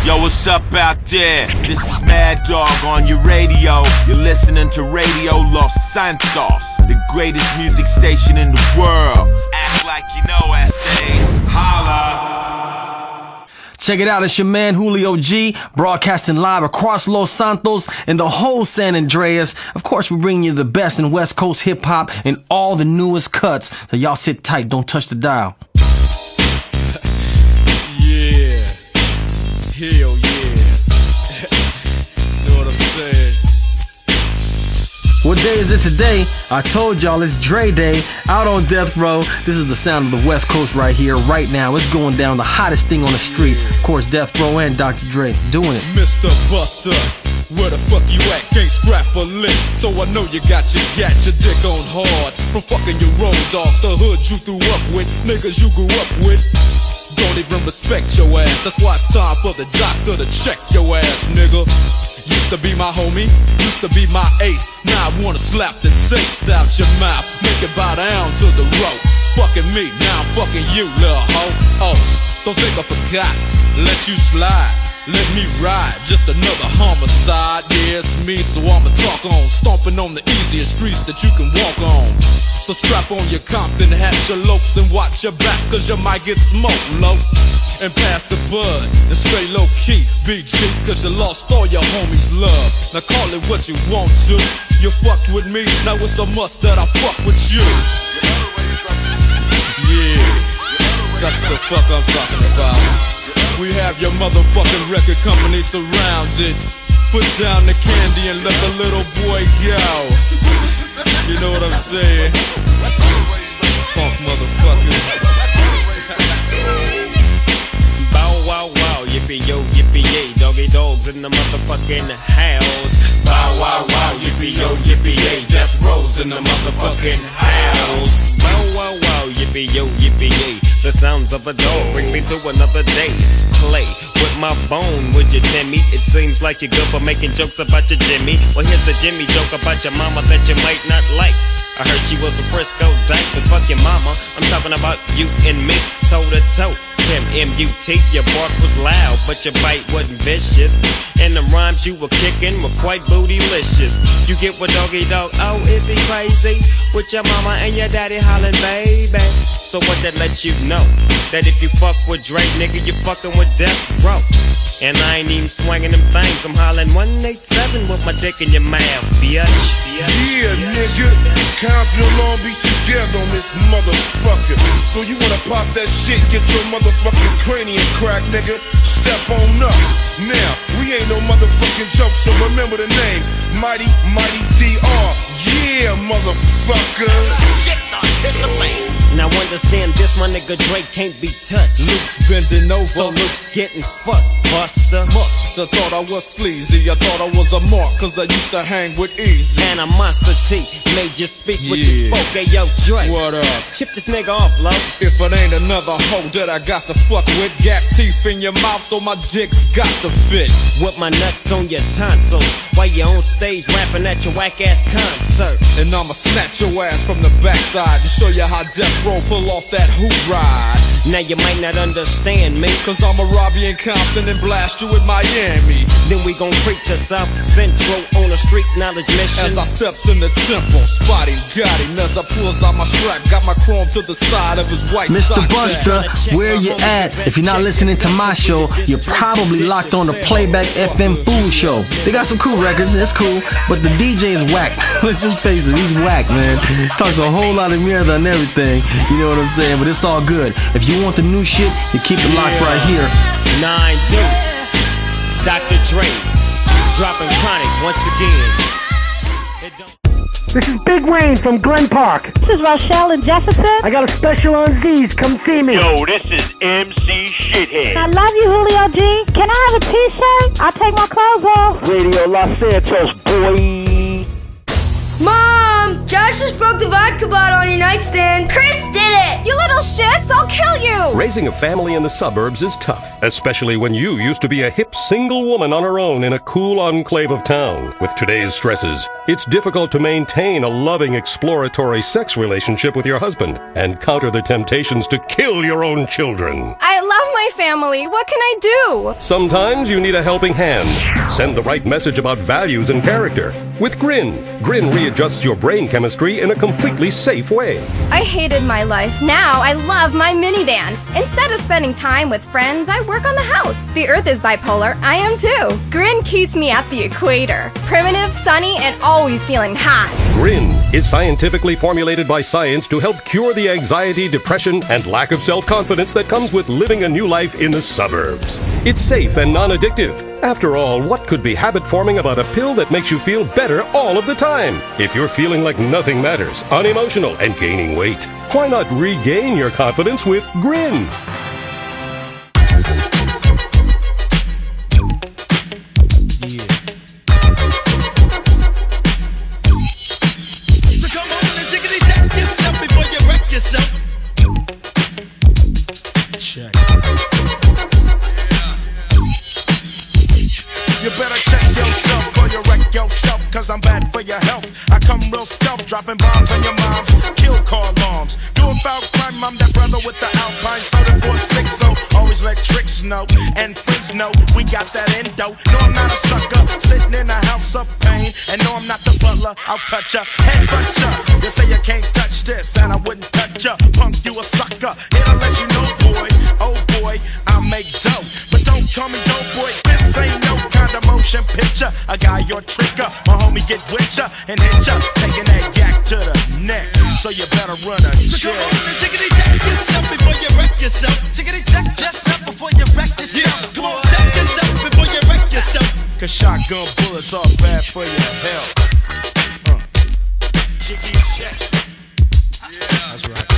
Yo, what's up out there? This is Mad Dog on your radio. You're listening to Radio Los Santos, the greatest music station in the world. Act like you know, essays. Holla. Check it out, it's your man Julio G, broadcasting live across Los Santos and the whole San Andreas. Of course, we're bringing you the best in West Coast hip-hop and all the newest cuts. So y'all sit tight, don't touch the dial. Yeah. Hell yeah. Know what I'm saying? What day is it today? I told y'all it's Dre Day, out on Death Row. This is the sound of the West Coast right here, right now. It's going down, the hottest thing on the street. Of course, Death Row and Dr. Dre doing it. Mr. Buster, where the fuck you at? Can't scrap a lick, so I know you got your dick on hard. From fucking your road dogs, the hood you threw up with, niggas you grew up with. Don't even respect your ass. That's why it's time for the doctor to check your ass, nigga. Used to be my homie, used to be my ace. Now I wanna slap the taste out your mouth, make it bow down to the rope. Fucking me, now I'm fucking you, little hoe. Oh, don't think I forgot, let you slide, let me ride. Just another homicide, yeah, it's me, so I'ma talk on. Stomping on the easiest streets that you can walk on. So strap on your Compton hat, your lopes, and watch your back, cause you might get smoked, low. And pass the bud, and stay low key, BG, cause you lost all your homies' love. Now call it what you want to. You fucked with me, now it's a must that I fuck with you. Yeah, that's the fuck I'm talking about. We have your motherfucking record company surrounded. Put down the candy and let the little boy go. You know what I'm saying? Funk motherfucker. Bow wow wow, yippee yo, yippee yay. Doggy dogs in the motherfucking house. Bow wow wow, yippee yo, yippee yay. Death Row's in the motherfucking house. Bow wow wow, yippee yo, yippee yay. The sounds of a dog bring me to another day. Play with my bone, would you, Timmy? It seems like you're good for making jokes about your Jimmy. Well, here's the Jimmy joke about your mama that you might not like. I heard she was a Frisco dyke, but fuck your mama. I'm talking about you and me, toe to toe. Tim M-U-T, your bark was loud, but your bite wasn't vicious. And the rhymes you were kicking were quite bootylicious. You get what Doggy Dog, oh, is he crazy? With your mama and your daddy hollering, baby. So what that lets you know? That if you fuck with Dre, nigga, you fucking with Death Row. And I ain't even swinging them things, I'm hollering 187 with my dick in your mouth, bitch. Yeah, nigga, Compton and Long Beach together on this motherfucker. So you wanna pop that shit, get your motherfucking cranium crack, nigga. Step on up. Now, we ain't no motherfucking joke, so remember the name, Mighty DR. Yeah, motherfucker. Shit, hit the fan. Now understand this, my nigga Drake can't be touched. Luke's bending over, so Luke's getting fucked, Buster. Musta thought I was sleazy, I thought I was a mark, cause I used to hang with Easy. Animosity made you speak what you spoke, hey yo Drake. What up? Chip this nigga off, low. If it ain't another hoe that I got to fuck with, gap teeth in your mouth so my dick's got to fit. With my nuts on your tonsils, while you on stage rapping at your whack ass concert. And I'ma snatch your ass from the backside to show you how Death Row pull off that hoop ride. Now you might not understand me, cause I'ma rob you in Compton and blast you in Miami. Then we gon' creep to South Central on a street knowledge mission. As I steps in the temple, spotty got him as I pulls out my strap, got my chrome to the side of his white Mr. sock Buster, where you at? If you're not listening to my show, you're probably locked on the Playback FM Food Show. They got some cool records, it's cool, but the DJ is whack. Let's just face it, he's whack, man. Talks a whole lot of mirror and everything, you know what I'm saying? But it's all good. If you want the new shit, you keep it locked right here. 9 Deuce, Dr. Dre, dropping Chronic once again. This is Big Wayne from Glen Park. This is Rochelle and Jefferson. I got a special on Z's. Come see me. Yo, this is MC Shithead. I love you, Julio G. Can I have a t-shirt? I'll take my clothes off. Radio Los Santos, boy. Mom! Josh just broke the vodka bottle on your nightstand. Chris did it! You little shits, I'll kill you! Raising a family in the suburbs is tough, especially when you used to be a hip single woman on her own in a cool enclave of town. With today's stresses, it's difficult to maintain a loving, exploratory sex relationship with your husband and counter the temptations to kill your own children. I love my family. What can I do? Sometimes you need a helping hand. Send the right message about values and character. With Grin, Grin readjusts your brain chemistry in a completely safe way. I hated my life. Now I love my minivan. Instead of spending time with friends, I work on the house. The Earth is bipolar. I am too. Grin keeps me at the equator. Primitive, sunny, and always feeling hot. Grin is scientifically formulated by science to help cure the anxiety, depression, and lack of self-confidence that comes with living a new life in the suburbs. It's safe and non-addictive. After all, what could be habit-forming about a pill that makes you feel better all of the time? If you're feeling like nothing matters, unemotional, and gaining weight, why not regain your confidence with Grin? Check. You better check yourself or you wreck yourself, cause I'm bad for your health. I come real stealth, dropping bombs on your moms, kill car alarms. Doing foul crime, I'm that brother with the Alpine soda 460. Always let tricks know, and friends know we got that endo. No, I'm not a sucker, sitting in a house of pain. And no, I'm not the butler, I'll cut ya, headbutt ya. You say you can't touch this, and I wouldn't touch ya. Punk, you a sucker, here to let you know, boy. Oh boy, I make dope, but don't call me dope boy. This ain't no kind of motion picture. A guy your tricker, my homie get with ya and hit ya, taking that yak to the neck. So you better run a check. So come on and tickety check yourself before you wreck yourself. Tickety check yourself before you wreck yourself. Yeah, come on, check yourself before you wreck yourself. Cause shotgun bullets are bad for your health. Chicky check. Yeah, that's right.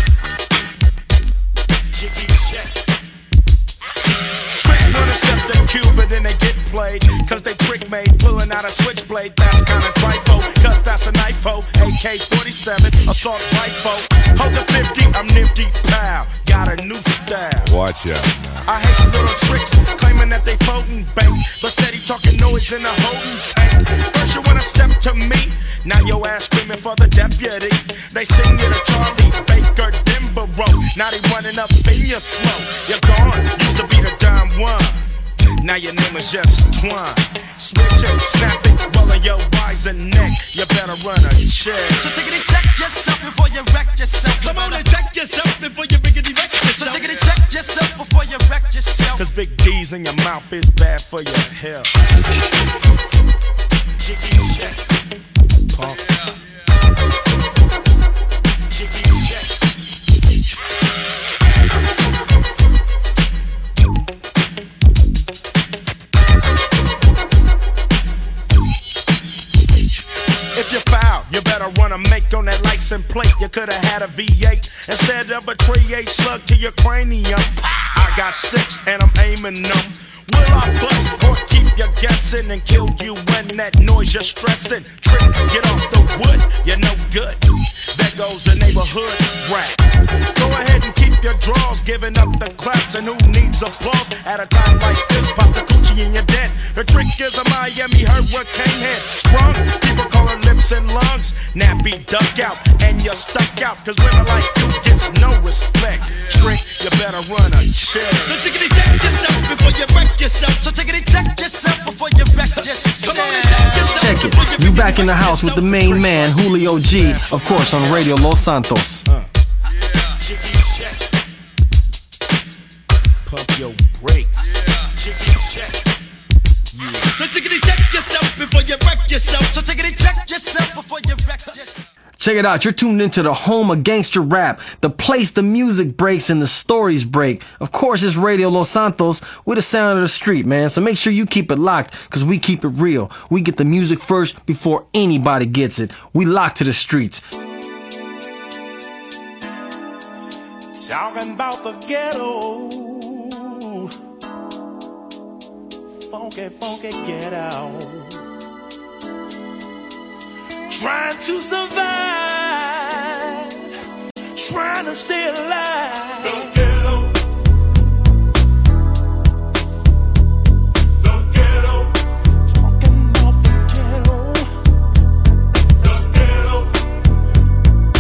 Chicky check. Tricks wanna step the cube, but then they get played. Cause they trick made, pulling out a switchblade. That's kinda trifle, cause that's a knifo. AK-47, assault rifle. Hold the 50, I'm nifty, pal. Got a new style. Watch out. I hate little tricks, claiming that they floating bank, but steady talking noise in the holding tank. First you wanna step to me, now your ass screaming for the deputy. They sing you to Charlie Baker Denborough. Now they running up in your smoke. You're gone, used to be the dime one. Now your name is just Twine. Switch it, snap it, rolling your wiser neck. You better run a check. So take it and check yourself before you wreck yourself. Come on and check yourself before you riggedy wreck yourself. So take it and check yourself before you wreck yourself. Cause big D's in your mouth is bad for your health. Chicky check. Pump. Chicky check. If you foul, you better run a make on that license plate. You could've had a V8 instead of a .38 slug to your cranium. I got 6 and I'm aiming them. Will I bust or keep you guessing and kill you when that noise you're stressing? Trick, get off the wood, you're no good. There goes the neighborhood rap. Go ahead and keep your draws, giving up the claps. And who needs applause at a time like this? Pop the coochie in your den. The trick is a Miami hurricane head. Sprung, people call her lips and lungs. Nappy duck out, and you're stuck out. Cause women like you gets no respect. Trick, you better run a check. So tickety check yourself before you wreck yourself. So tickety check yourself before you wreck yourself. Come on and check yourself. Check it. You back in the house with the main man, Julio G, of course, on Radio Los Santos. Chicky check. Pump your brakes. Chicky check. So tickety check yourself before you wreck yourself. So tickety check yourself before you wreck yourself. Check it out, you're tuned into the home of gangster rap, the place the music breaks and the stories break. Of course, it's Radio Los Santos with the sound of the street, man. So make sure you keep it locked, cause we keep it real. We get the music first before anybody gets it. We lock to the streets. Talking about the ghetto. Funky, funky ghetto. Trying to survive, trying to stay alive. The ghetto. The ghetto. Talking about the ghetto. The ghetto.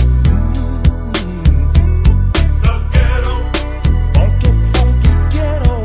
The ghetto. Funky, funky ghetto.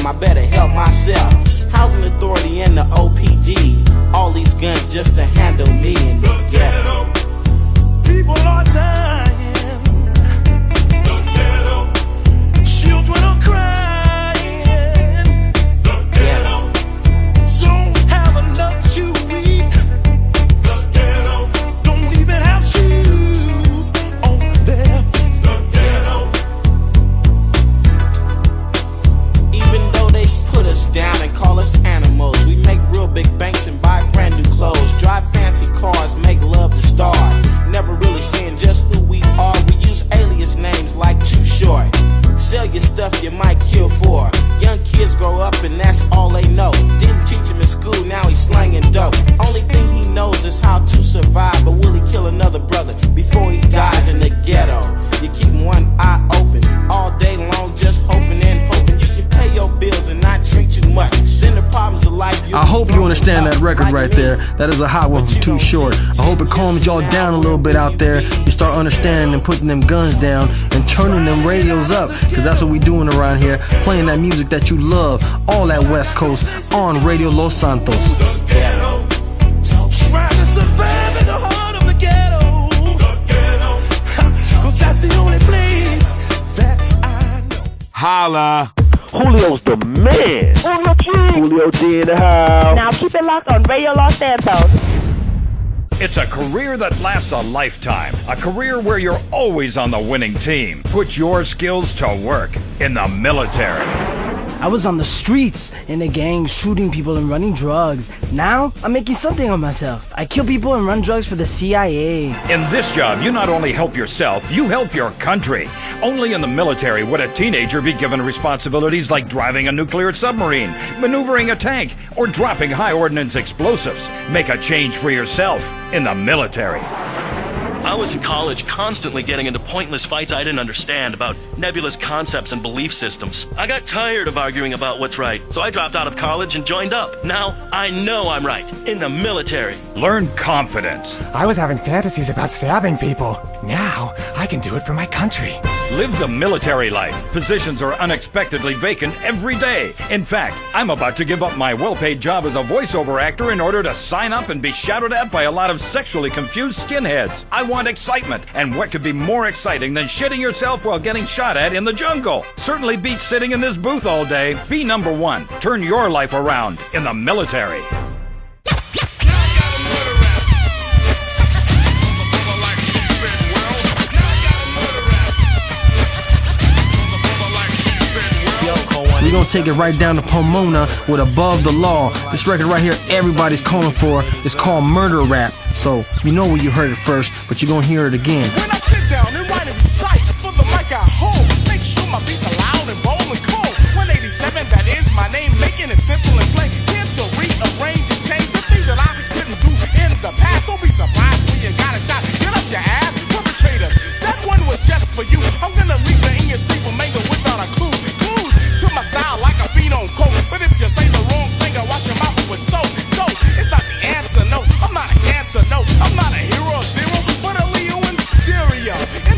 I better help myself. Housing Authority and the OPD, all these guns just to handle me in the ghetto. People are dying. The ghetto. Children are crying. The ghetto. Don't have enough to eat. The ghetto. Don't even have shoes on their feet. The ghetto. Even though they put us down and call us animals, we make real big banks and buy brand new clothes, drive fancy cars, make love to stars. Never really saying just who we are. We use alias names like Too Short. Sell your stuff you might kill for. Young kids grow up and that's all they know. Didn't teach him in school, now he's slanging dope. Only thing he knows is how to survive. But will he kill another brother before he dies in the ghetto? You keep one eye open all day long, just hoping and hoping you can pay your bills and not drink too much. Then the problems of life. I hope you understand that record right there. That is a hot one from Too Short. I hope it calms y'all down a little bit out there. You start understanding and putting them guns down and turning them radios up, because that's what we doing around here, playing that music that you love, all that West Coast on Radio Los Santos. Trying to survive in the heart of the ghetto. Cause that's the only place that I know. Holla. Julio's the man. Julio D in the house. Now keep it locked on Radio Los Santos. It's a career that lasts a lifetime. A career where you're always on the winning team. Put your skills to work in the military. I was on the streets, in the gangs, shooting people and running drugs. Now, I'm making something of myself. I kill people and run drugs for the CIA. In this job, you not only help yourself, you help your country. Only in the military would a teenager be given responsibilities like driving a nuclear submarine, maneuvering a tank, or dropping high ordnance explosives. Make a change for yourself in the military. I was in college constantly getting into pointless fights I didn't understand about nebulous concepts and belief systems. I got tired of arguing about what's right, so I dropped out of college and joined up. Now, I know I'm right, in the military. Learn confidence. I was having fantasies about stabbing people. Now, I can do it for my country. Live the military life. Positions are unexpectedly vacant every day. In fact, I'm about to give up my well-paid job as a voiceover actor in order to sign up and be shouted at by a lot of sexually confused skinheads. I want excitement, and what could be more exciting than shitting yourself while getting shot at in the jungle? Certainly beats sitting in this booth all day. Be number one. Turn your life around in the military. We're gonna take it right down to Pomona with Above the Law. This record right here, everybody's calling for. It's called Murder Rap. So, you know where you heard it first, but you're gonna hear it again. When I sit down and write and recite for the mic I hold, make sure my beats are loud and bold and cold. 187, that is my name, making it simple and plain. Here to rearrange and change the things that I couldn't do in the past. Don't be surprised when you got a shot. Get up your ass, perpetrators. That one was just for you. I'm gonna leave the ENC with mango without a clue. To my style like a beat on coke. But if you say the wrong thing, I wash your mouth with soap. So, it's not the answer, no. I'm not a cancer, no. I'm not a hero zero, but a Leo in stereo. In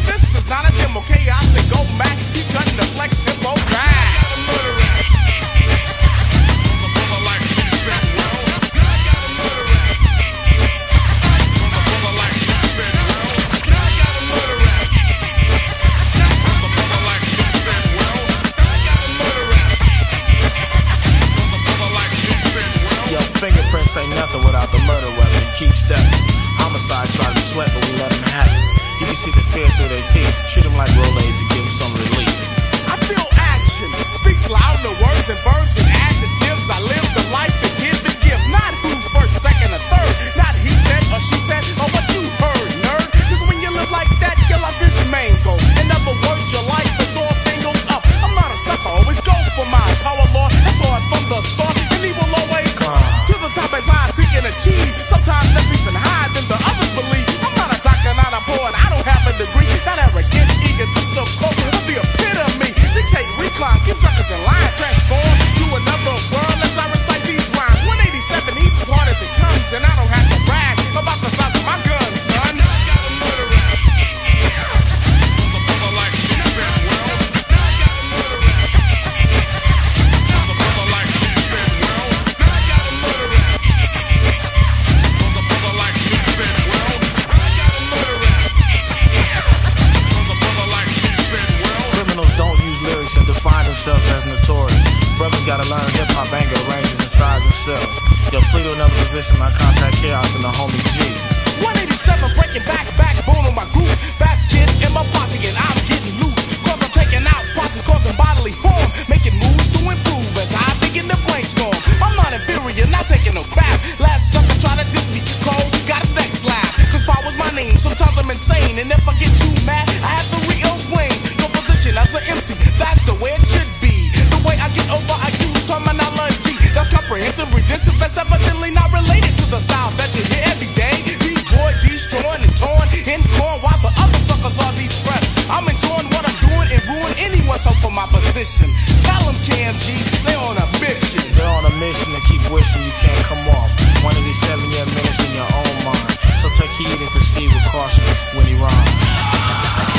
themselves as notorious. Brothers gotta learn hip-hop anger ranges inside themselves. Yo, flee to another position, my contact chaos and the homie G. 187 breaking backbone on my groove. Fast kid in my posse and I'm getting loose. Cause I'm taking out process, causing bodily harm. Making moves to improve as I begin to brainstorm. I'm not inferior, not taking no crap. Last sucker try to diss me, cold, got his neck slapped. Cause power's my name, sometimes I'm insane. And if I get too mad, I have to rearrange your position as an MC, that's the way it should be. The way I get over, I use terminology that's comprehensive, redemptive, that's evidently not related to the style that you hear every day. D-boy, destroying and torn in corn while the other suckers are depressed. I'm enjoying what I'm doing and ruin anyone's hope for my position. Tell them, KMG, they on a mission. They're on a mission to keep wishing you can't come off one of these 7-year minutes in your own mind. So take heed and proceed with caution when he rhymes.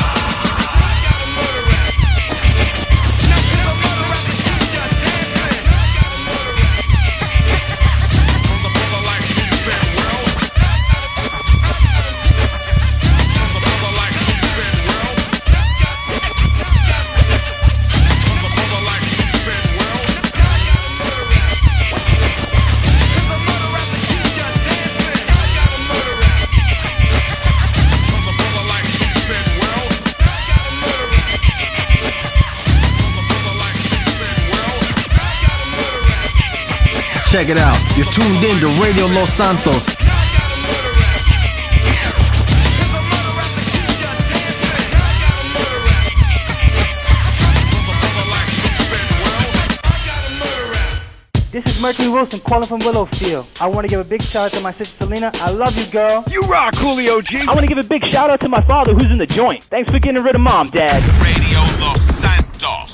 Check it out. You're tuned in to Radio Los Santos. This is Mercury Wilson calling from Willowfield. I want to give a big shout out to my sister Selena. I love you, girl. You rock, Coolio G. I want to give a big shout out to my father who's in the joint. Thanks for getting rid of mom, Dad. Radio Los Santos.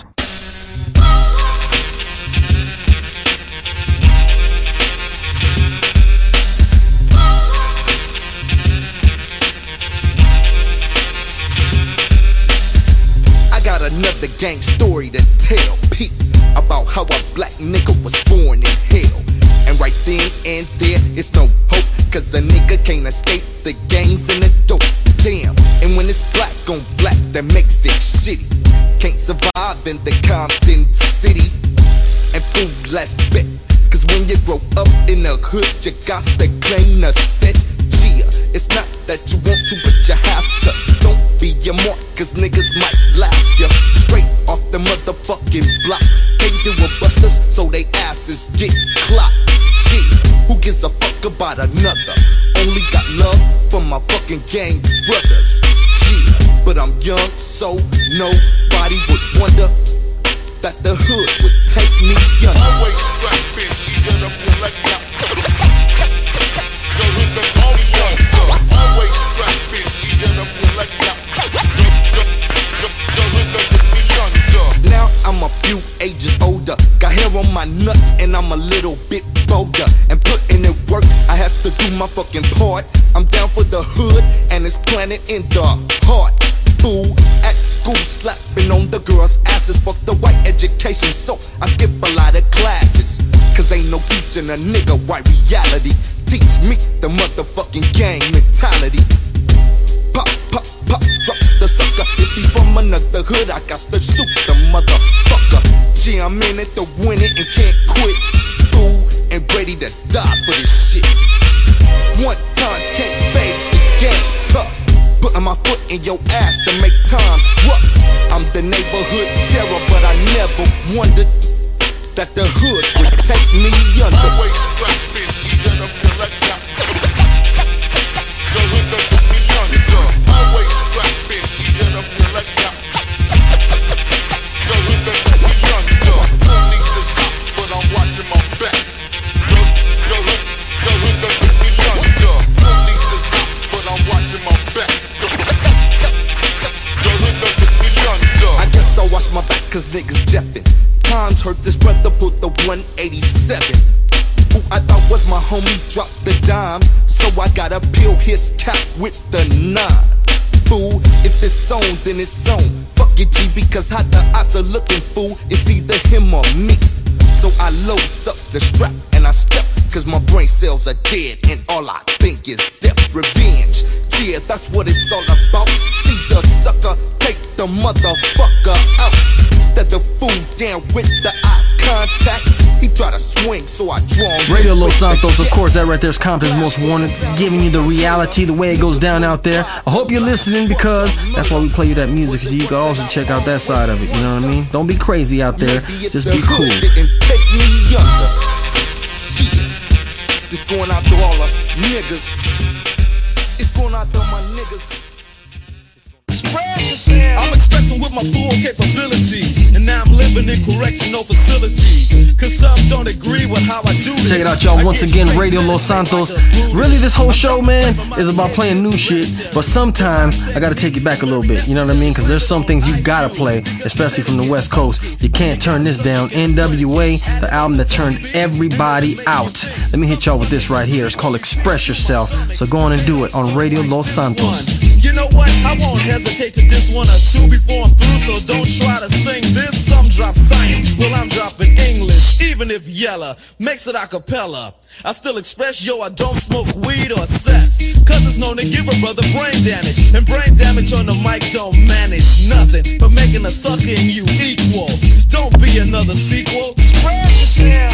Another gang story to tell, peep, about how a black nigga was born in hell. And right then and there, it's no hope, cause a nigga can't escape the gangs and the dope. Damn, and when it's black on black, that makes it shitty. Can't survive in the Compton city. And fool, let's bet, cause when you grow up in the hood, you got to claim the set. Yeah, it's not that you want to, but you have to. Don't be your mark, cause niggas might laugh ya. Straight off the motherfucking block. They do a busters, so they asses get clocked. Gee, who gives a fuck about another? Only got love for my fucking gang brothers. Gee, but I'm young, so nobody would wonder that the hood would take me under. Always strapped in, even up your leg out. Always strapped in, even up your leg out. Now I'm a few ages older, got hair on my nuts and I'm a little bit bolder. And putting in work, I have to do my fucking part. I'm down for the hood and it's planted in the heart. Fool, at school slapping on the girls' asses. Fuck the white education, so I skip a lot of classes. Cause ain't no teaching a nigga white reality. Teach me the motherfucking gang mentality. Pop, pop, pop, drops the sucker. If he's from another hood, I got to shoot the motherfucker. Gee, I'm in it to win it and can't quit. Fool, and ready to die for this shit. One times can't fade the game tough. Putting my foot in your ass to make times rough. I'm the neighborhood terror, but I never wondered that the hood would take me under. Always strapped in, even up your leg out. The hood that took me under. Always strapped in, even up your leg out. The hood that took me under. Police is hot, but I'm watching my back. The hood that took me under. Police is hot, but I'm watching my back. The hood that took me under. I guess I'll watch my back cause niggas jeffin'. Times heard this brother put the 187. Who I thought was my homie dropped the dime. So I gotta peel his cap with the 9. Fool, if it's on, then it's on. Fuck it, G, because how the odds are looking, fool. It's either him or me. So I loads up the strap and I step, cause my brain cells are dead and all I think is death. Revenge, yeah, that's what it's all about. See the sucker, take the motherfucker out. Instead the fool down with the eye contact. He try to swing, so I draw him. Radio Los Santos, of course, that right there is Compton's Most Wanted, giving you the reality, the way it goes down out there. I hope you're listening, because that's why we play you that music, so you can also check out that side of it, you know what I mean? Don't be crazy out there, just be cool. Take me under. This going out to all the niggas. It's going out to my niggas. I'm expressing with my full capabilities, and now I'm living in correctional facilities, cause some don't agree with how I do this. Check it out, y'all. Once again, Radio Los Santos. Really, this whole show, man, is about playing new shit, but sometimes I gotta take you back a little bit, you know what I mean? Cause there's some things you gotta play, especially from the West Coast. You can't turn this down. NWA, the album that turned everybody out. Let me hit y'all with this right here. It's called Express Yourself, so go on and do it on Radio Los Santos. You know what? I won't hesitate to diss one or two before I'm through, so don't try to sing this. Some drop science, well I'm dropping English. Even if Yella makes it a cappella, I still express, yo, I don't smoke weed or cess, cause it's known to give a brother brain damage, and brain damage on the mic don't manage nothing but making a sucker in you equal. Don't be another sequel. Express yourself.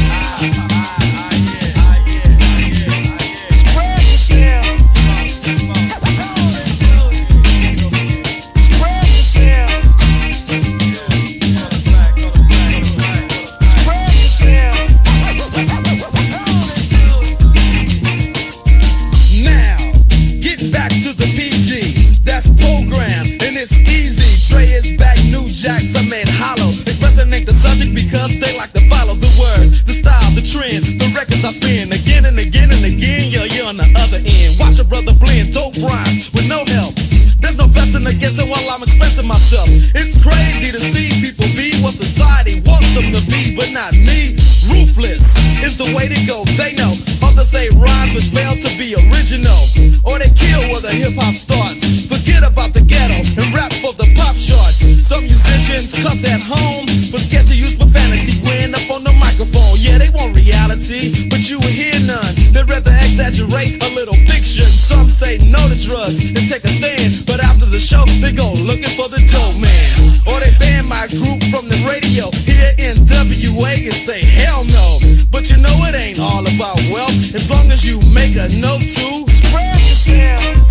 Jacks, I made hollow. Expressing ain't the subject because they like to follow the words, the style, the trend, the records I spin again and again and again. Yeah, you're on the other end. Watch a brother blend dope rhymes with no help. There's no fussing or guessing while I'm expressing myself. It's crazy to see people be what society wants them to be, but not me. Ruthless is the way to go. They know. Others say rhymes which fail to be original, or they kill where the hip hop starts. Forget about the ghetto and rap for the pop charts. Some musicians cuss at home, but scared to use profanity when up on the microphone. Yeah, they want reality, but you will hear none. They'd rather exaggerate a little fiction. Some say no to drugs and take a stand, but after the show, they go looking for the dope man. Or they ban my group from the radio here in WA and say hell no. But you know it ain't all about wealth, as long as you make a note to spread yourself.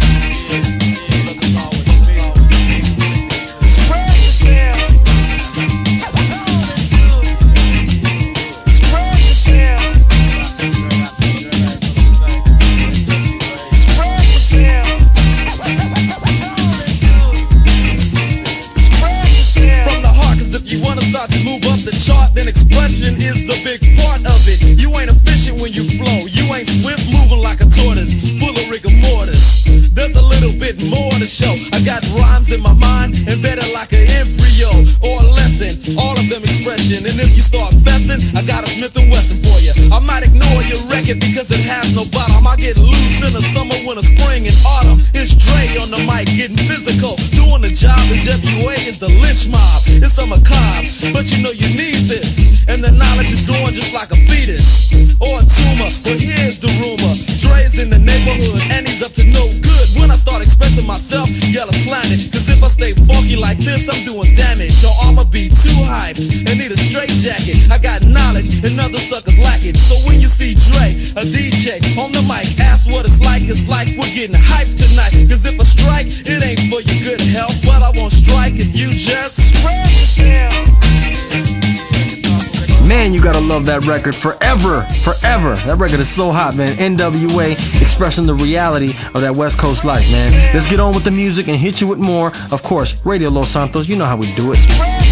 Expression is a big part of it. You ain't efficient when you flow. You ain't swift moving like a tortoise, full of rigor mortis. There's a little bit more to show. I got rhymes in my mind embedded like an embryo or a lesson. All of them expression. And if you start fessing, I got a Smith & Wesson for you. I might ignore your record because it has no bottom. I get loose in the summer, winter, spring, and autumn. It's Dre on the mic getting physical, doing the job. The WA is the lynch mob. It's a macabre, but you know you need this. And the knowledge is growing just like a fetus or a tumor. But here's the rumor: Dre's in the neighborhood and he's up to no good. When I start expressing myself, yell slanted. Cause if I stay funky like this, I'm doing damage. Or I'ma be too hyped and need a straight jacket. I got knowledge and other suckers lack it. So when you see Dre, a DJ on the mic, ask what it's like we're getting hyped tonight. Cause if I strike, it ain't for your good health, but I won't strike if you just spread yourself. Man, you gotta love that record forever, forever. That record is so hot, man. NWA expressing the reality of that West Coast life, man. Let's get on with the music and hit you with more. Of course, Radio Los Santos, you know how we do it.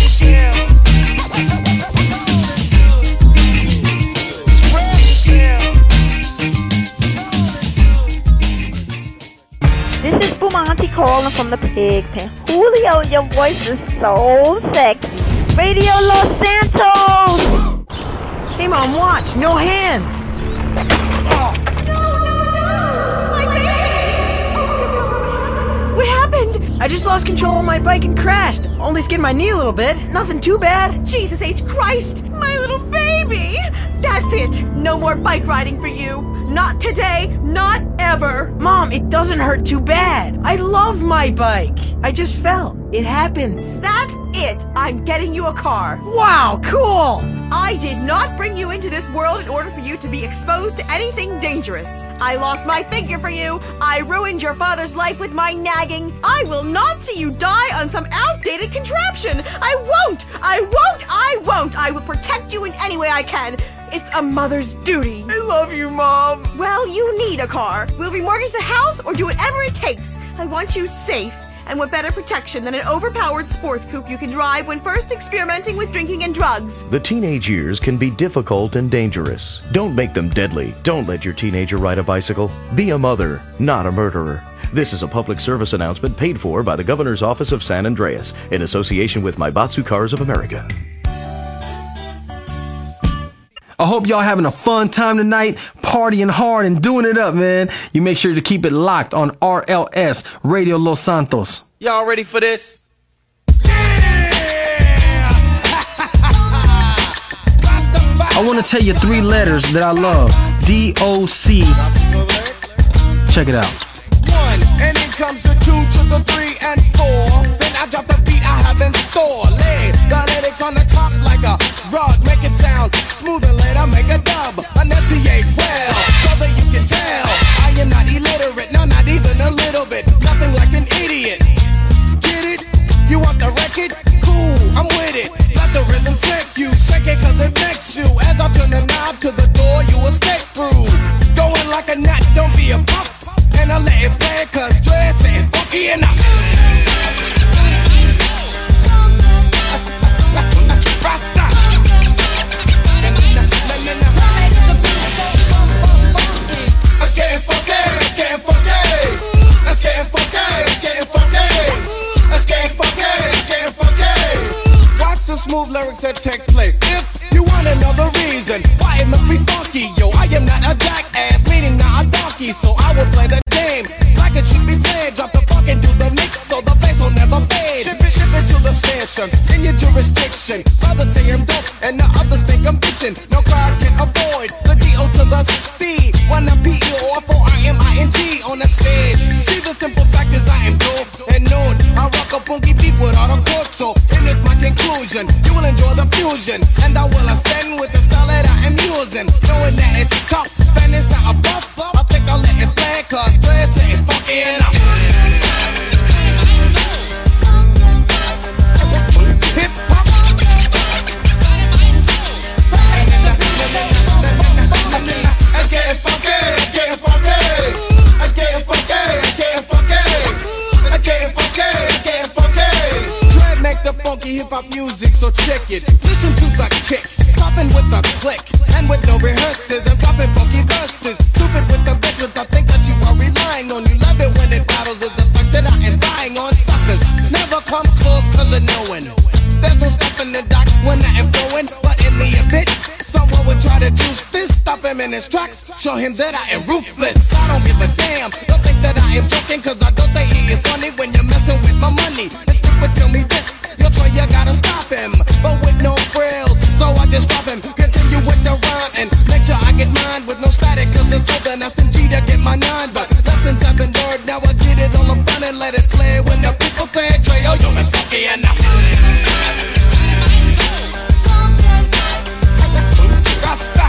This is Bumanti calling from the Pig Pen. Julio, your voice is so sexy. Radio Los Santos! Hey, Mom, watch! No hands! Oh. No! My baby! Oh, what happened? I just lost control of my bike and crashed. Only skinned my knee a little bit. Nothing too bad. Jesus H. Christ! My little baby! That's it! No more bike riding for you! Not today! Not ever! Mom, it doesn't hurt too bad. I love my bike. I just fell. It happens. That's it. I'm getting you a car. Wow, cool! I did not bring you into this world in order for you to be exposed to anything dangerous. I lost my figure for you. I ruined your father's life with my nagging. I will not see you die on some outdated contraption. I won't. I will protect you in any way I can. It's a mother's duty. I love you, Mom. Well, you need a car. We'll remortgage the house or do whatever it takes. I want you safe. And what better protection than an overpowered sports coupe you can drive when first experimenting with drinking and drugs? The teenage years can be difficult and dangerous. Don't make them deadly. Don't let your teenager ride a bicycle. Be a mother, not a murderer. This is a public service announcement paid for by the Governor's Office of San Andreas in association with Maibatsu Cars of America. I hope y'all having a fun time tonight, partying hard and doing it up, man. You make sure to keep it locked on RLS, Radio Los Santos. Y'all ready for this? I want to tell you 3 letters that I love. D-O-C. Check it out. 1, and then comes the 2 to the 3 and 4. Then I drop the beat I have in store. Lay the lyrics on the top like a rug. Make it sound smooth and later make a dub. Enunciate well, so that you can tell I am not illiterate, no, not even a little bit. Nothing like an idiot. Get it? You want the record? Cool, I'm with it. Let the rhythm take you. Shake it cause it makes you. As I turn the knob to the door, you escape through. Going like a gnat, don't be a pup. And I let it play cause dress ain't funky enough. Rasta. Let's get funky, let's get funky. Let's get funky, let's get funky. Let's get funky, let's get funky. Watch the smooth lyrics that take place. If you want another reason why it must be funky, yo, I am not a jackass, meaning not a donkey, so I will play the game like it should be played. Drop the funk and do the mix so the bass will never fade. Ship it to the station in your jurisdiction. Brothers say I'm dope and the others think I'm bitchin'. No crowd can avoid the D-O to the C. When I P-E-O-F-O-I-M-I-N-G on the stage. See the simple fact is I am dope and known. I rock a funky beat without a chord, so and it's my conclusion. You will enjoy the fusion and I will ascend with the style that I am using. Knowing that it's tough and it's not a buff. I think I'll let it play cause it's funky enough. Hip hop. Let's get funky, let's get funky. Let's get funky, let's get funky. Let's get funky, let's get funky. Dread make the funky hip hop music, so check it. Listen to the kick, popping with a click, and with no rehearsals, and dropping funky verses. Stupid with the bitch, I think that you are relying on. You love it when it battles is the fact that I am dying on suckers. Never come close cause of knowing. There's no stopping the dock when I am flowing, but in the event someone would try to juice this, stop him in his tracks, show him that I am ruthless. I don't give a damn, don't think that I am joking, cause I don't think he is funny when you're messing with my money. And stick with tell me this, you'll try, you gotta stop him, but with no frills, so I just drop him. Continue with the rhyme and make sure I get mine with no static, cause it's so the SMG to get my 9, but lesson 7 word, now I get it all up front and let it play when the people say, Trey, oh, you're funky enough. Rasta.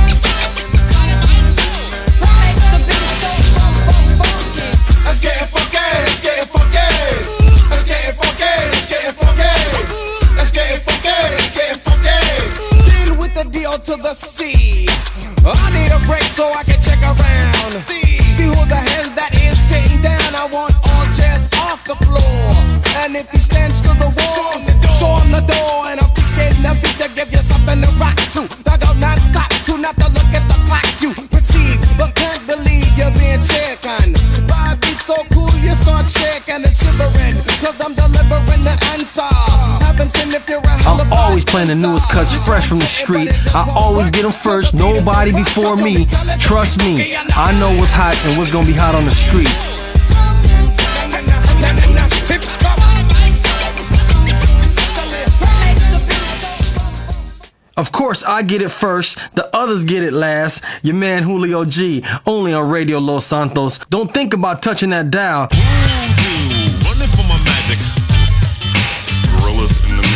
Let's get funky, let's get funky. Let's get funky, let's get funky. Let's get funky, let's get funky. Deal with the D-O to the C. I need a break so I can check around. See who the hell that is sitting down. I want all chairs off the floor. And if he stands to the wall, show him the door. And I'm picking the beat to give you something to rock to. I go non-stop to not to look at the clock. You perceive but can't believe you're being taken. By a beat so cool you start shaking and shivering, cause I'm delivering the answer. Haven't seen if you're a hell of a always playing the newest cuts fresh from the street. I always get them first, nobody before me. Trust me, I know what's hot and what's gonna be hot on the street. Of course, I get it first, the others get it last. Your man Julio G, only on Radio Los Santos. Don't think about touching that dial. Running for my magic. Gorillas in the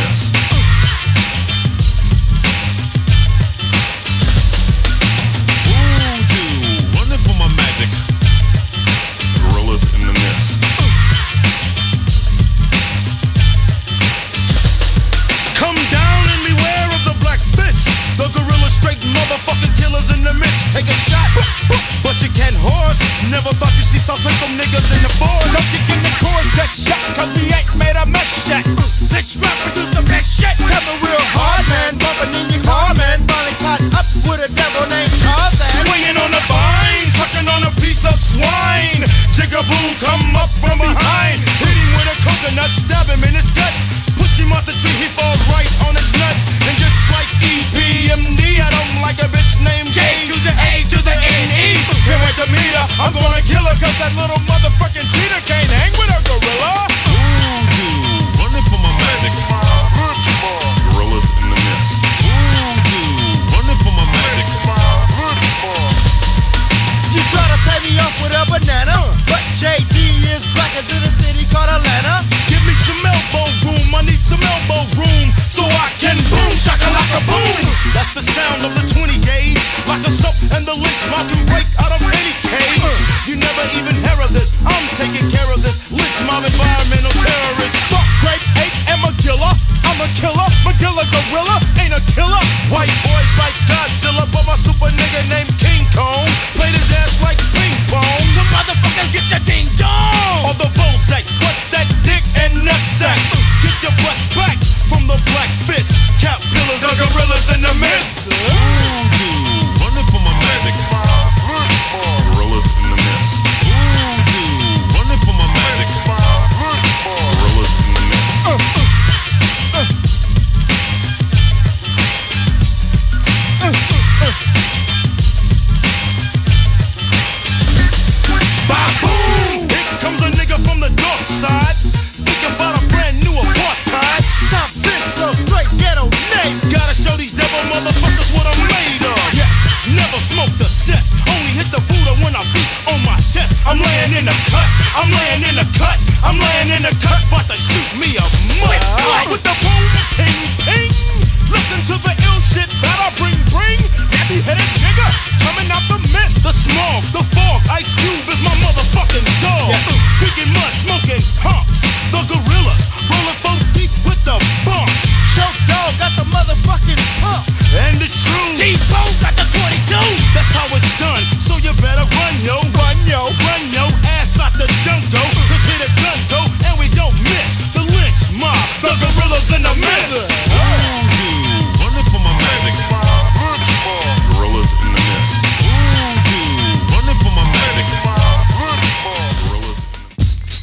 South Central niggas in the board. Don't kick in the chorus just shut, cause we ain't made a mess yet. This rap produce the best shit. Coming real hard, man, bumping in your car, man. Finally caught up with a devil named Tarzan. Swinging on the vine, sucking on a piece of swine. Jigaboo come up from behind, hit him with a coconut, stab him in his gut. Push him off the tree, he falls right on his nuts. And just like EPMD, I don't like a bitch named J to the A to the N-E. Can't wait to meet her, I'm gonna kill her, cause that little motherfucking cheater can't hang with a gorilla. Voodoo, running for my magic. Gorillas in the mist. Voodoo, running for my magic. You try to pay me off with a banana, but JD is blacker than a city called Atlanta. Give me some elbow room, I need some elbow room, so I can boom, shakalaka boom. That's the sound of the 20 gauge, like a soap and the lynch mob can break out of any cage. You never even hear of this, I'm taking care of this lynch mob environmental terrorist. Fuck Grape Ape and Magilla, I'm a killer, Magilla gorilla, ain't a killer. White boys like Godzilla, but my super nigga named King Kong played his ass like ping pong. Some motherfuckers get your ding dong. Or the bullseye, what's that dick and nutsack? Get your butts back from the black fist. Cap pillars, the gorillas in the mist. Voodoo, running for my magic. Gorillas in the mist. Voodoo, running for my magic. Gorillas in the mist. Ba-boom! Here comes a nigga from the dark side, thinking about a brand new apartheid. South Central, straight ghetto name. Gotta show these devil motherfuckers what I'm made of. Yes, never smoked the cess, only hit the Buddha when I beat on my chest. I'm laying in the cut, I'm laying in the cut, I'm laying in the cut, about to shoot me a mud. With the boom, ping, ping. Listen to the ill shit that I bring. Nappy-headed nigga coming out the mist. The smog, the fog, Ice Cube is my motherfucking dog. Yes. Drinking mud, smoking humps. The gorillas rolling 4 deep with the bumps. Show Dog got the motherfucking pump. And it's true, T-Bone got the 22. That's how it's done, so you better run yo. Run yo. Run yo ass out the jungle. Cause here the gun go, and we don't miss. The lynch mob, the gorillas in the mist. Voodoo, running for my magic. Gorillas in the mist. Voodoo, running for my magic. Gorillas in the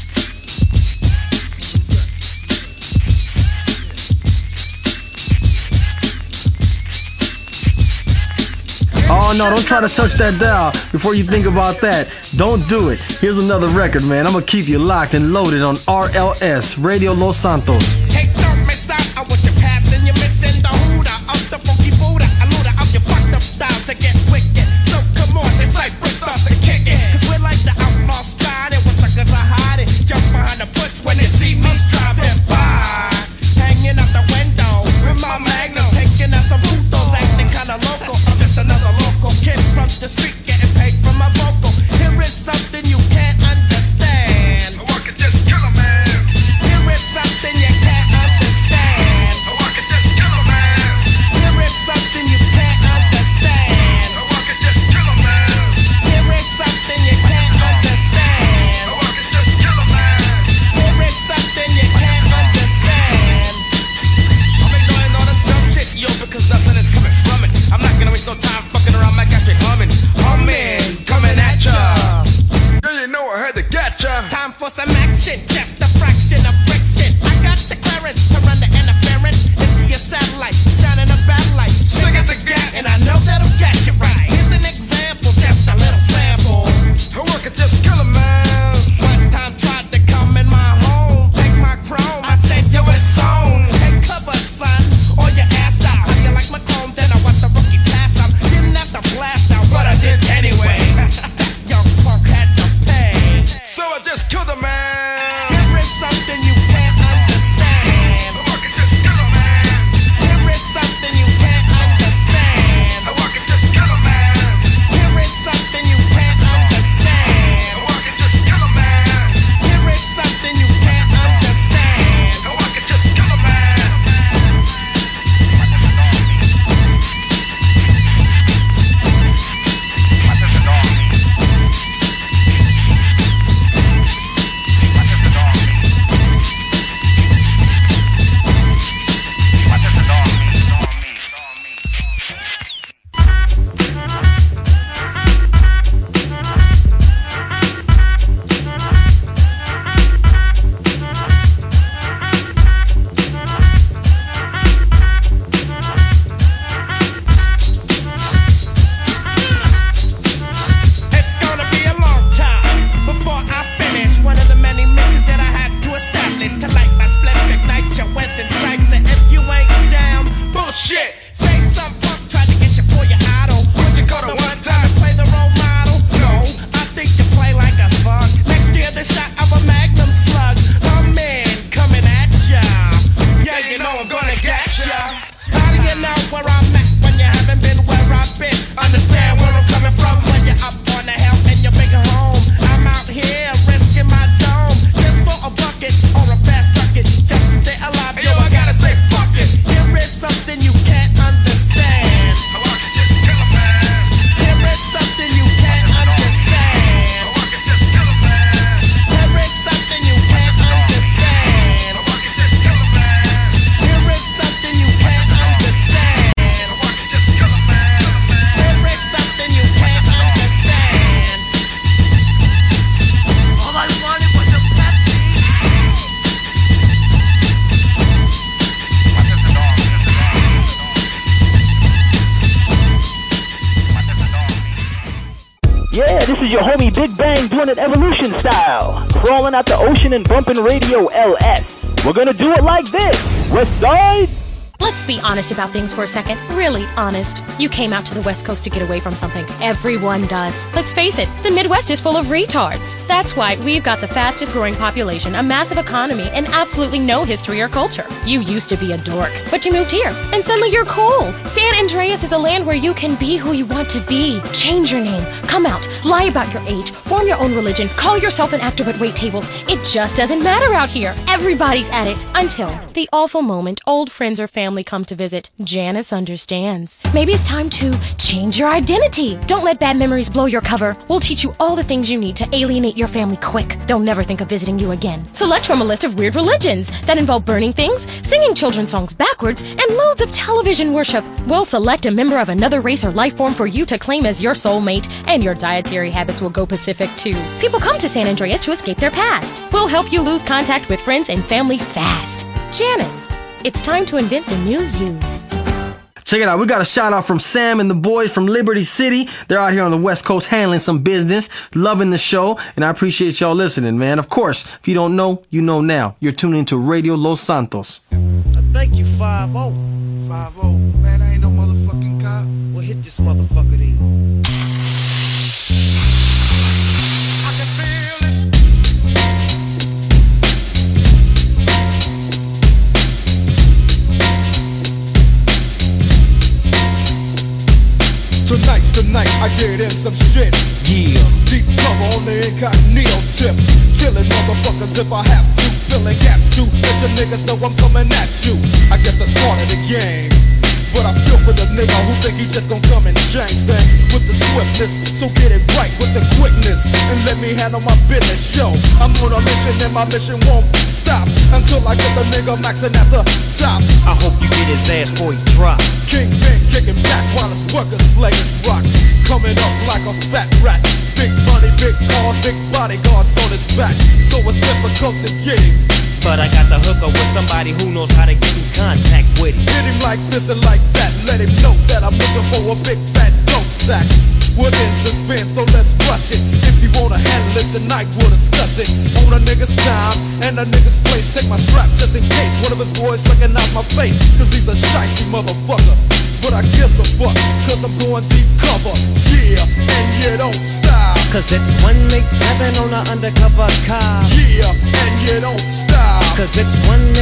mist. Oh no, don't try to touch that dial before you think about that. Don't do it. Here's another record, man. I'm gonna keep you locked and loaded on RLS, Radio Los Santos. Hey, don't miss out. I want you passing, you're missing the hooter of the funky Buddha. A looter of your fucked up styles to get wicked. So come on, this cypher starts to kick it. Cause we're like the outlaw style, and when suckers are hiding, jump behind the bush when they see me driving by. Hanging out the window with my magnum, taking out some putos, acting kinda local. I'm just another local kid from the street, getting paid for my vocal. Here is something you can't understand. I can just kill a man. Here is something you can't know where I'm at when you haven't been where I've been. Understand where I'm coming from when you're up on the hill in your big home. I'm out here risking my dome just for a bucket or a fast bucket just to stay alive. Yo, I gotta say fuck it. Here is something you can't understand. Here is something you can't understand. Here is something you can't understand. Here is something you can't understand. Here is something you can't understand. All I wanted was a Pepsi. Yeah, this is your homie Big Bang doing it evolution style. Crawling out the ocean and bumping radio LS. We're gonna do it like this. West Side. Let's be honest about things for a second. Really honest. You came out to the West Coast to get away from something. Everyone does. Let's face it, the Midwest is full of retards. That's why we've got the fastest growing population, a massive economy, and absolutely no history or culture. You used to be a dork, but you moved here, and suddenly you're cool. San Andreas is a land where you can be who you want to be. Change your name, come out, lie about your age, form your own religion, call yourself an actor but wait tables. It just doesn't matter out here. Everybody's at it until the awful moment old friends or family come to visit. Janice understands. Maybe it's time to change your identity. Don't let bad memories blow your cover. We'll teach you all the things you need to alienate your family quick. They'll never think of visiting you again. Select from a list of weird religions that involve burning things, singing children's songs backwards, and loads of television worship. We'll select a member of another race or life form for you to claim as your soulmate, and your dietary habits will go Pacific too. People come to San Andreas to escape their past. We'll help you lose contact with friends and family fast. Janice, it's time to invent the new you. Check it out. We got a shout out from Sam and the boys from Liberty City. They're out here on the West Coast handling some business, loving the show, and I appreciate y'all listening, man. Of course, if you don't know, you know now. You're tuning into Radio Los Santos. Thank you, 5-0. 5-0. Man, I ain't no motherfucking cop. Well, hit this motherfucker then. Tonight's the night I get in some shit. Yeah. Deep cover on the incognito tip. Killing motherfuckers if I have to. Filling gaps too. Let your niggas know I'm coming at you. I guess that's part of the game. But I feel for the nigga who think he just gon' come and change things with the swiftness. So get it right with the quickness and let me handle my business. Yo, I'm on a mission and my mission won't stop until I get the nigga maxing at the top. I hope you get his ass before he drop. Kingpin kicking back while his workers slaying rocks. Coming up like a fat rat. Big money, big cars, big bodyguards on his back. So it's difficult to get him. But I got the hooker with somebody who knows how to get in contact with him. Hit him like this and like that. Let him know that I'm looking for a big fat dope sack. What is the spin? So let's rush it. If you wanna handle it tonight, we'll discuss it. On a nigga's time and a nigga's place. Take my strap just in case one of his boys recognize my face. Cause he's a shiesty motherfucker. But I gives a fuck, cause I'm going deep cover. Yeah, and you don't stop. Cause it's 187 on an undercover car. Yeah, and you don't stop. Cause it's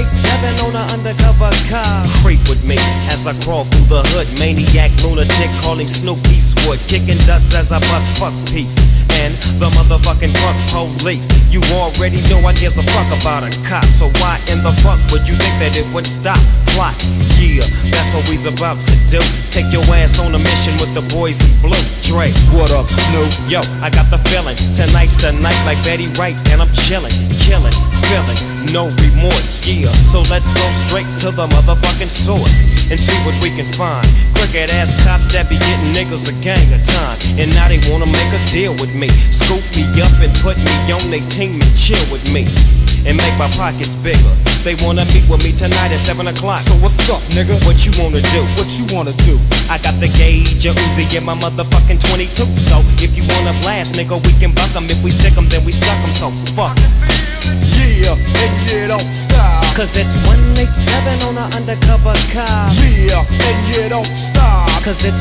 187 on an undercover car. Creep with me as I crawl through the hood. Maniac, lunatic, call him Snoop Eastwood. Kicking dust as I bust fuck peace. And the motherfucking fuck police. You already know I give a fuck about a cop. So why in the fuck would you think that it would stop? Plot, yeah, that's what we's about to do. Take your ass on a mission with the boys in blue. Dre, what up, Snoop? Yo, I got the feeling. Tonight's the night like Betty Wright, and I'm chilling, killing, feeling, no remorse, yeah. So let's go straight to the motherfucking source and see what we can find. Crooked ass cops that be getting niggas a gang of time, and now they wanna make a deal with me. Scoop me up and put me on their team and chill with me. And make my pockets bigger. They wanna meet with me tonight at 7 o'clock. So what's up, nigga? What you wanna do? What you wanna do? I got the gauge, a Uzi, and my motherfucking 22. So if you wanna blast, nigga, we can buck 'em. If we stick 'em, then we stuck 'em. So fuck. Yeah, and you don't stop. Cause it's 187 on an undercover car. Yeah, and you don't stop. Cause it's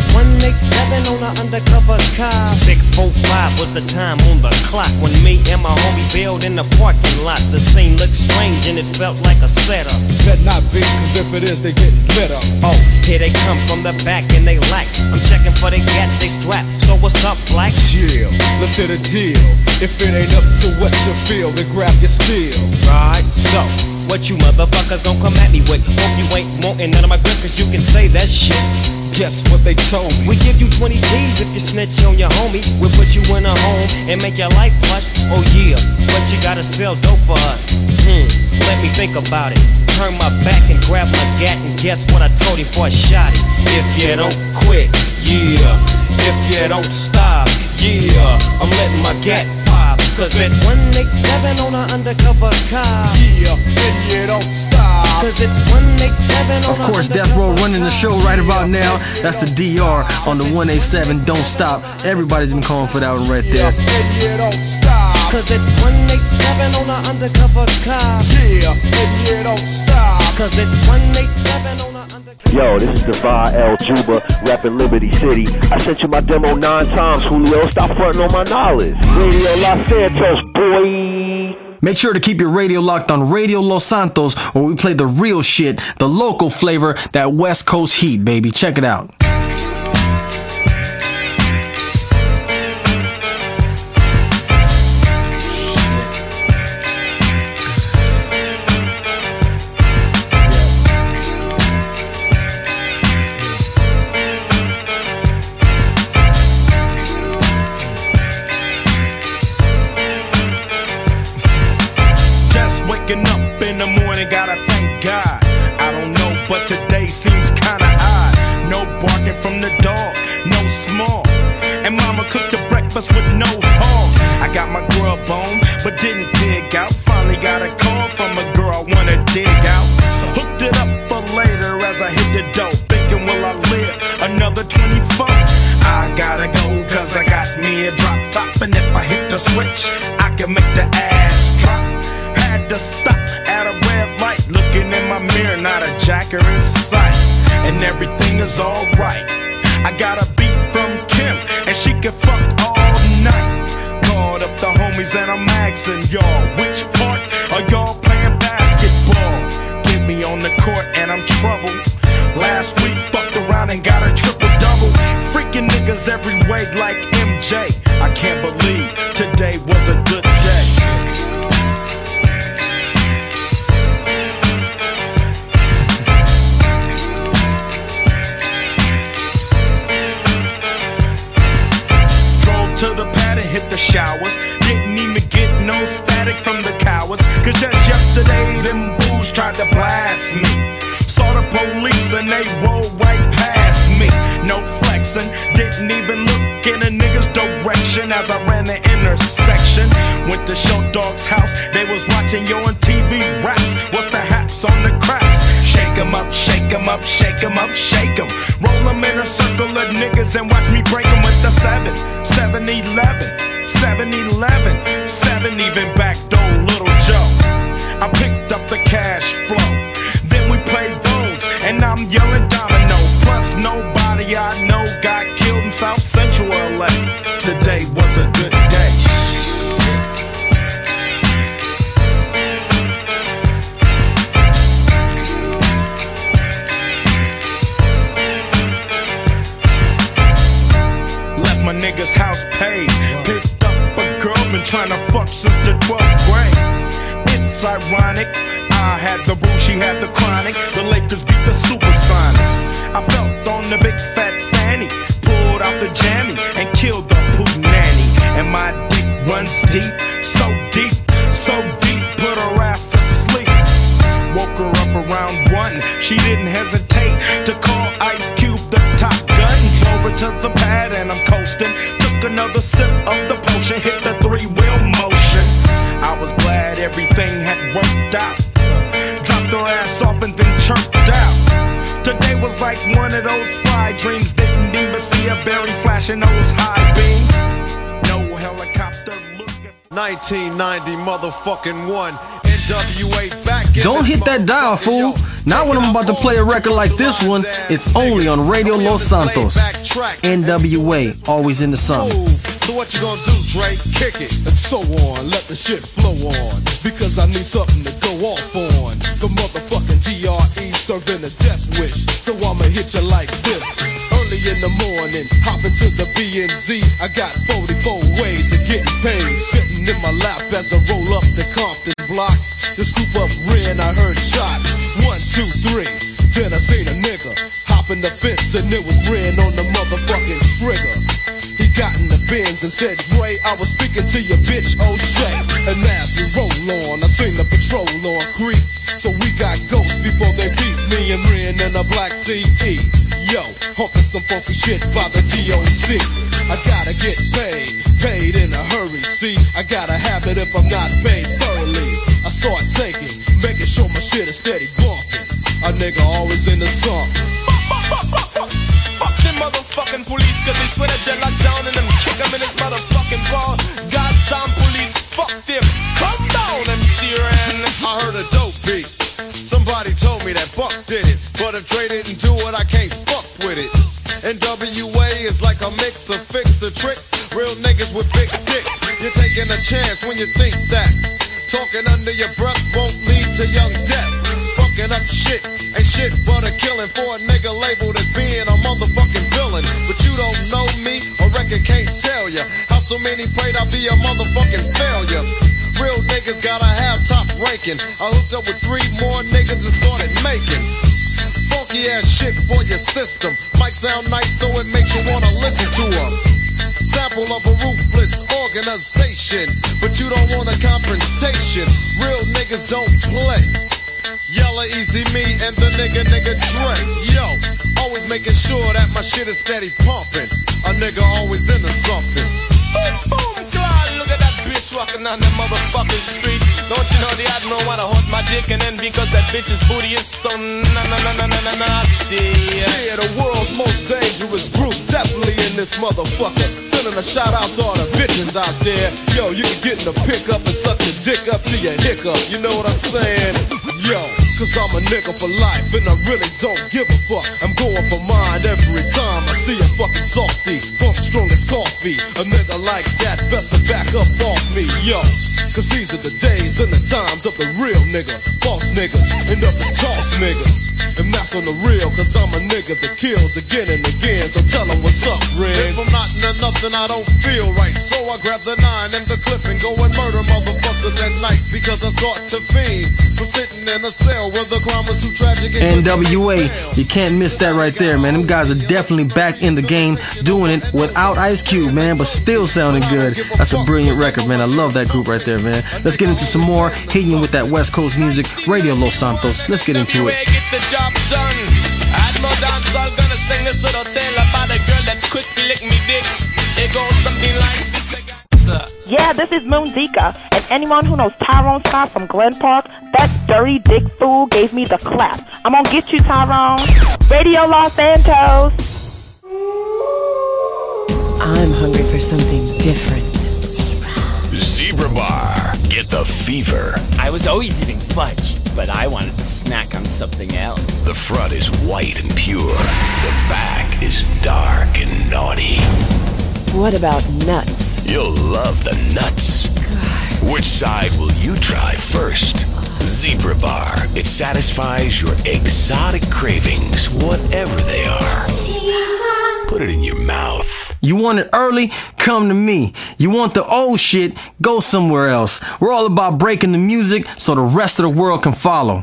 187 on an undercover car. 6:45 was the time on the clock when me and my homie bailed in the parking lot. The scene looked strange and it felt like a setup. Bet not be, cause if it is, they getting fitter. Oh, here they come from the back and they lax. I'm checking for the gas, they strap. So what's up, black? Chill, let's hit a deal. If it ain't up to what you feel, then grab your steel. Right, so what you motherfuckers gon' come at me with? Hope you ain't wanting none of my grip, cause you can say that shit. Guess what they told me? We give you 20 G's if you snitch on your homie. We'll put you in a home and make your life plush. Oh yeah, but you gotta sell dope for us. Let me think about it. Turn my back and grab my gat, and guess what I told him before I shot it? If you don't quit, yeah. If you don't stop, yeah. I'm letting my gat pop, cause it's 187 on an undercover car. Yeah, and you don't stop, cause it's 187 on Of course, Death Row running the show right about now. That's the DR on the 187 Don't Stop. Everybody's been calling for that one right there. and you don't stop, cause it's 187 on an undercover car. yeah, and you don't stop, cause it's 187 on an undercover. Yo, this is Divine L. Juba, rapping Liberty City. I sent you my demo 9 times, Julio. Stop fronting on my knowledge. Radio Los Santos, boy. Make sure to keep your radio locked on Radio Los Santos, where we play the real shit, the local flavor, that West Coast heat, baby. Check it out. Waking up in the morning, gotta thank God. I don't know, but today seems kinda odd. No barking from the dog, no small. And mama cooked the breakfast with no hog. I got my grub on, but didn't dig out. Finally got a call from a girl I wanna dig out. Hooked it up for later as I hit the dough. Thinking, will I live another 24? I gotta go, cause I got me a drop top. And if I hit the switch, I can make the ass drop. Had to stop at a red light, looking in my mirror, not a jacker in sight, and everything is alright. I got a beat from Kim, and she can fuck all night. Called up the homies and I'm asking y'all, which part are y'all playing basketball? Get me on the court and I'm troubled. Last week fucked around and got a triple-double. Freaking niggas every way like MJ. I can't believe today was a good day. To the pad and hit the showers. Didn't even get no static from the cowards, cause just yesterday them fools tried to blast me. Saw the police and they rolled right past me. No flexing, didn't even look in a nigga's direction as I ran the intersection. Went to Show Dog's house, they was watching Yo on TV raps. What's the haps on the craps? Shake 'em up, shake 'em up, shake 'em up, shake 'em. Roll 'em in a circle of niggas and watch me break 'em with the 7-11, 7-11, 7 even backdoor Little Joe. I picked up the cash flow, then we played bones, and I'm yelling domino. Plus nobody I know got killed in South Central LA. Today was a good day. My nigga's house paid. Picked up a girl, been trying to fuck since the 12th grade. It's ironic, I had the boo, she had the chronic. The Lakers beat the Supersonics. I felt on the big fat fanny, pulled out the jammy and killed the poo nanny. And my dick runs deep, so deep, so deep, put her ass to sleep. Woke her up around 1, she didn't hesitate to call Ice Cube the Top Gun. Drove her to the pad and I'm coasting. Took another sip of the potion, hit the 3-wheel motion. I was glad everything had worked out. Dropped her ass off and then chirped out. Today was like one of those fly dreams. Didn't even see a berry flashing those high beams. No helicopter looking. 1990 motherfucking 1. NWA back in Don't hit that dial, fool. Not when I'm about to play a record like this one. It's only on Radio Los Santos. NWA, always in the sun. So what you gonna do, Dre? Kick it. And so on, let the shit flow on, because I need something to go off on. The motherfucking DRE serving a death wish. So I'ma hit you like this. Early in the morning, hop into the B&Z. I got 44 ways of getting paid. Sitting in my lap as I roll up the Compton blocks. To scoop up Ren, I heard shots. 1, 2, 3. Then I seen a nigga hop in the fence, and it was Ren on the motherfucking trigger. He got in the Benz and said, Dre, I was speaking to your bitch, O'Shea. And as we roll on, I seen the patrol on creep. So we got ghosts before they beat me and Ren in a black CE. Yo, humping some funky shit by the DOC. I gotta get paid in a hurry. See, I gotta have it if I'm not paid thoroughly. I start taking, making sure my shit is steady bumping. A nigga always in the song. Fuck them motherfucking police, cause they swear that you're locked down and them kick them in his motherfucking ball. Goddamn police, fuck them. Come down, MC Ren. I heard a dope beat. Somebody told me that Buck did it, but if Dre didn't do it, I can't fuck with it. NWA is like a mix of fix or tricks. Real niggas with big dicks. You're taking a chance when you think that talking under your breath won't lead to young death. Fucking up shit ain't shit but a killing for a nigga labeled as being a motherfucking villain. But you don't know me, a record can't tell ya how so many prayed I'd be a motherfucking failure. Real niggas gotta have top ranking. I hooked up with 3 more niggas and started making funky ass shit for your system. Might sound nice so it makes you wanna listen to them. Sample of a ruthless organization, but you don't want a confrontation. Real niggas don't play. Yella, Easy Me, and the nigga Dre. Yo, always making sure that my shit is steady pumping. A nigga always into something. Boom, God, look at that bitch walking on the motherfucking street. Don't you know the admiral wanna hold my dick, and then because that bitch's booty is so nasty. Yeah, the world's most dangerous group, definitely in this motherfucker. Sending a shout out to all the bitches out there. Yo, you can get in the pickup and suck your dick up to your hiccup. You know what I'm saying? Yo, cause I'm a nigga for life and I really don't give a fuck. I'm going for mine every time I see a fucking softy. Funk strong as coffee. A nigga like that best to back up off me, yo. Cause these are the days and the times of the real nigga. False niggas end up as toss niggas. And that's on the real, cause I'm a nigga that kills again and again. So tell them what's up, Ren. If I'm not into nothing, I don't feel right. So I grab the 9 and the clip and go and murder motherfuckers at night. Because I start to fiend from sitting in a cell where the crime was too tragic. NWA, you can't miss that right there, man. Them guys are definitely back in the game, doing it without Ice Cube, man, but still sounding good. That's a brilliant record, man. I love that group right there, man. Let's get into some more, hitting you with that West Coast music. Radio Los Santos. Let's get into it. Get the job done. Admiral Dancehall gonna sing this little tale about a girl that's quick to lick me dick. It goes something like this. Yeah, this is Moonzika, and anyone who knows Tyrone Scott from Glen Park, that dirty dick fool gave me the clap. I'm gonna get you, Tyrone. Radio Los Santos. I'm hungry for something different. Zebra Bar. Get the fever. I was always eating fudge, but I wanted to snack on something else. The front is white and pure. The back is dark and naughty. What about nuts? You'll love the nuts. God. Which side will you try first? Zebra Bar. It satisfies your exotic cravings, whatever they are. Put it in your mouth. You want it early? Come to me. You want the old shit? Go somewhere else. We're all about breaking the music so the rest of the world can follow.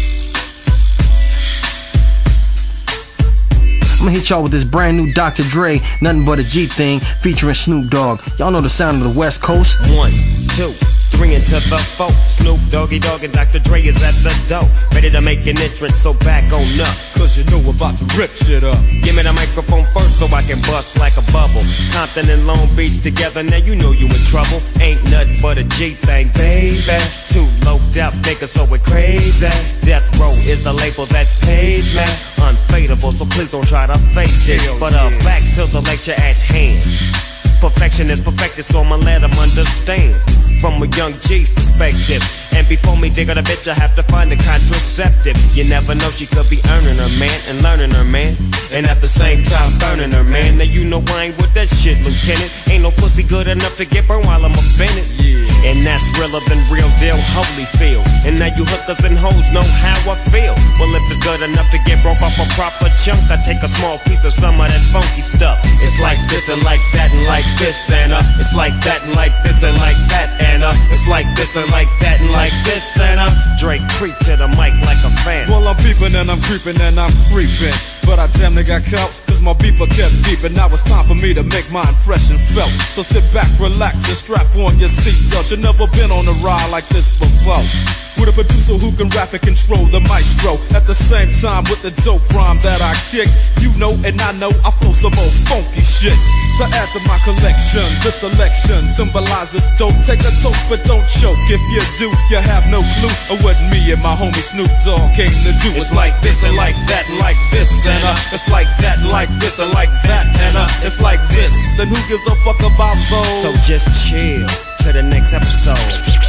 I'm gonna hit y'all with this brand new Dr. Dre, Nothing But a G Thing, featuring Snoop Dogg. Y'all know the sound of the West Coast. 1, 2, 3 into the 4. Snoop Doggy Dogg and Dr. Dre is at the door, ready to make an entrance, so back on up. Cause you know we're about to rip shit up. Give me the microphone first so I can bust like a bubble. Compton and Long Beach together, now you know you in trouble. Ain't nothing but a G thing, baby. Too loped out niggas, so we're crazy. Death Row is the label that pays me. Unfadable, so please don't try to fake this. But back to the lecture at hand. Perfection is perfected, so I'ma let them understand. From a young G's perspective, And before me dig on a bitch, I have to find a contraceptive. You never know, she could be earning her man and learning her man, and at the same time burning her man. Now you know I ain't with that shit, Lieutenant. Ain't no pussy good enough to get burned while I'm offended. And that's realer than real deal, Holyfield. And now you hookers and hoes know how I feel. Well, if it's good enough to get broke off a proper chunk, I take a small piece of some of that funky stuff. It's like this and like that and like this, and it's like that and like this and like that, and it's like this and like that and like this, and Drake creep to the mic like a fan. Well, I'm peeping and I'm creeping and I'm creeping, but I damn near got caught, cause my beeper kept beeping. Now it's time for me to make my impression felt. So sit back, relax, and strap on your seatbelt. You've never been on a ride like this before, with a producer who can rap and control the maestro. At the same time with the dope rhyme that I kick, you know and I know I flow some old funky shit. To add to my collection, this selection symbolizes dope. Take a toke but don't choke. If you do, you have no clue of what me and my homie Snoop Dogg came to do. It's like this and like that and like this, and it's like that and like this and like that, and it's like this. And who gives a fuck about those? So just chill to the next episode.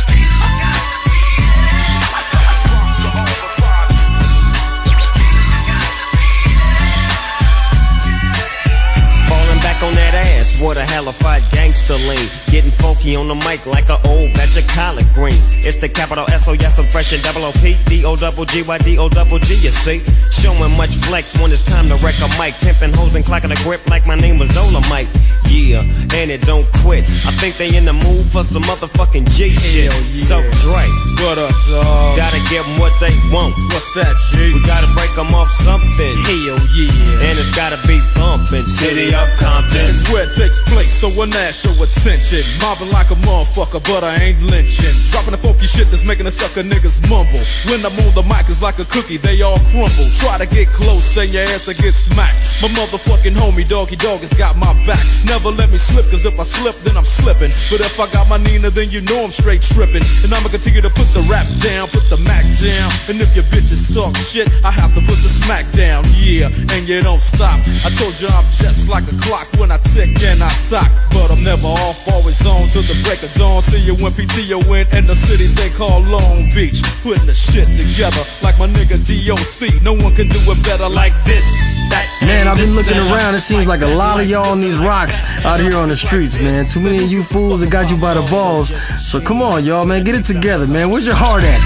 On that ass, what a hellified gangster lean. Getting funky on the mic like an old batch of collard greens. It's the capital S-O-S, I'm fresh and double O-P D-O-double-G-Y-D-O-double-G, you see. Showing much flex when it's time to wreck a mic. Pimping hoes and clocking a grip like my name was Dolomite. Yeah, and it don't quit. I think they in the mood for some motherfucking G shit. Yeah. So Dre, what up, dog? Gotta give them what they want. What's that, G? We gotta break them off something. Hell yeah. And it's gotta be bumpin'. City of Compton. It's where it takes place, so when that show attention. Mobbing like a motherfucker, but I ain't lynching. Dropping the funky shit that's making the sucker niggas mumble. When I'm on the mic, it's like a cookie, they all crumble. Try to get close, say your ass will get smacked. My motherfucking homie, Doggy Dog, has got my back. Never let me slip, cause if I slip, then I'm slipping. But if I got my Nina, then you know I'm straight tripping. And I'ma continue to put the rap down, put the Mac down. And if your bitches talk shit, I have to put the smack down. Yeah, and you don't stop. I told you I'm just like a clock when I tick and I talk. But I'm never off, always on till the break of dawn. See you when PTO in the city they call Long Beach. Putting the shit together like my nigga DOC. No one can do it better like this. Man, I've been looking around. It seems like a lot of y'all on these rocks out here on the streets, man. Too many of you fools that got you by the balls. So come on, y'all, man. Get it together, man. Where's your heart at?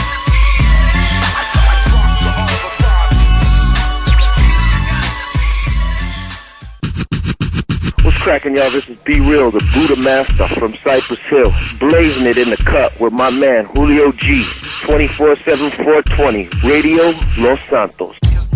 What's cracking, y'all? This is Be Real, the Buddha Master from Cypress Hill. Blazing it in the cut with my man, Julio G. 24/7, 420. Radio Los Santos.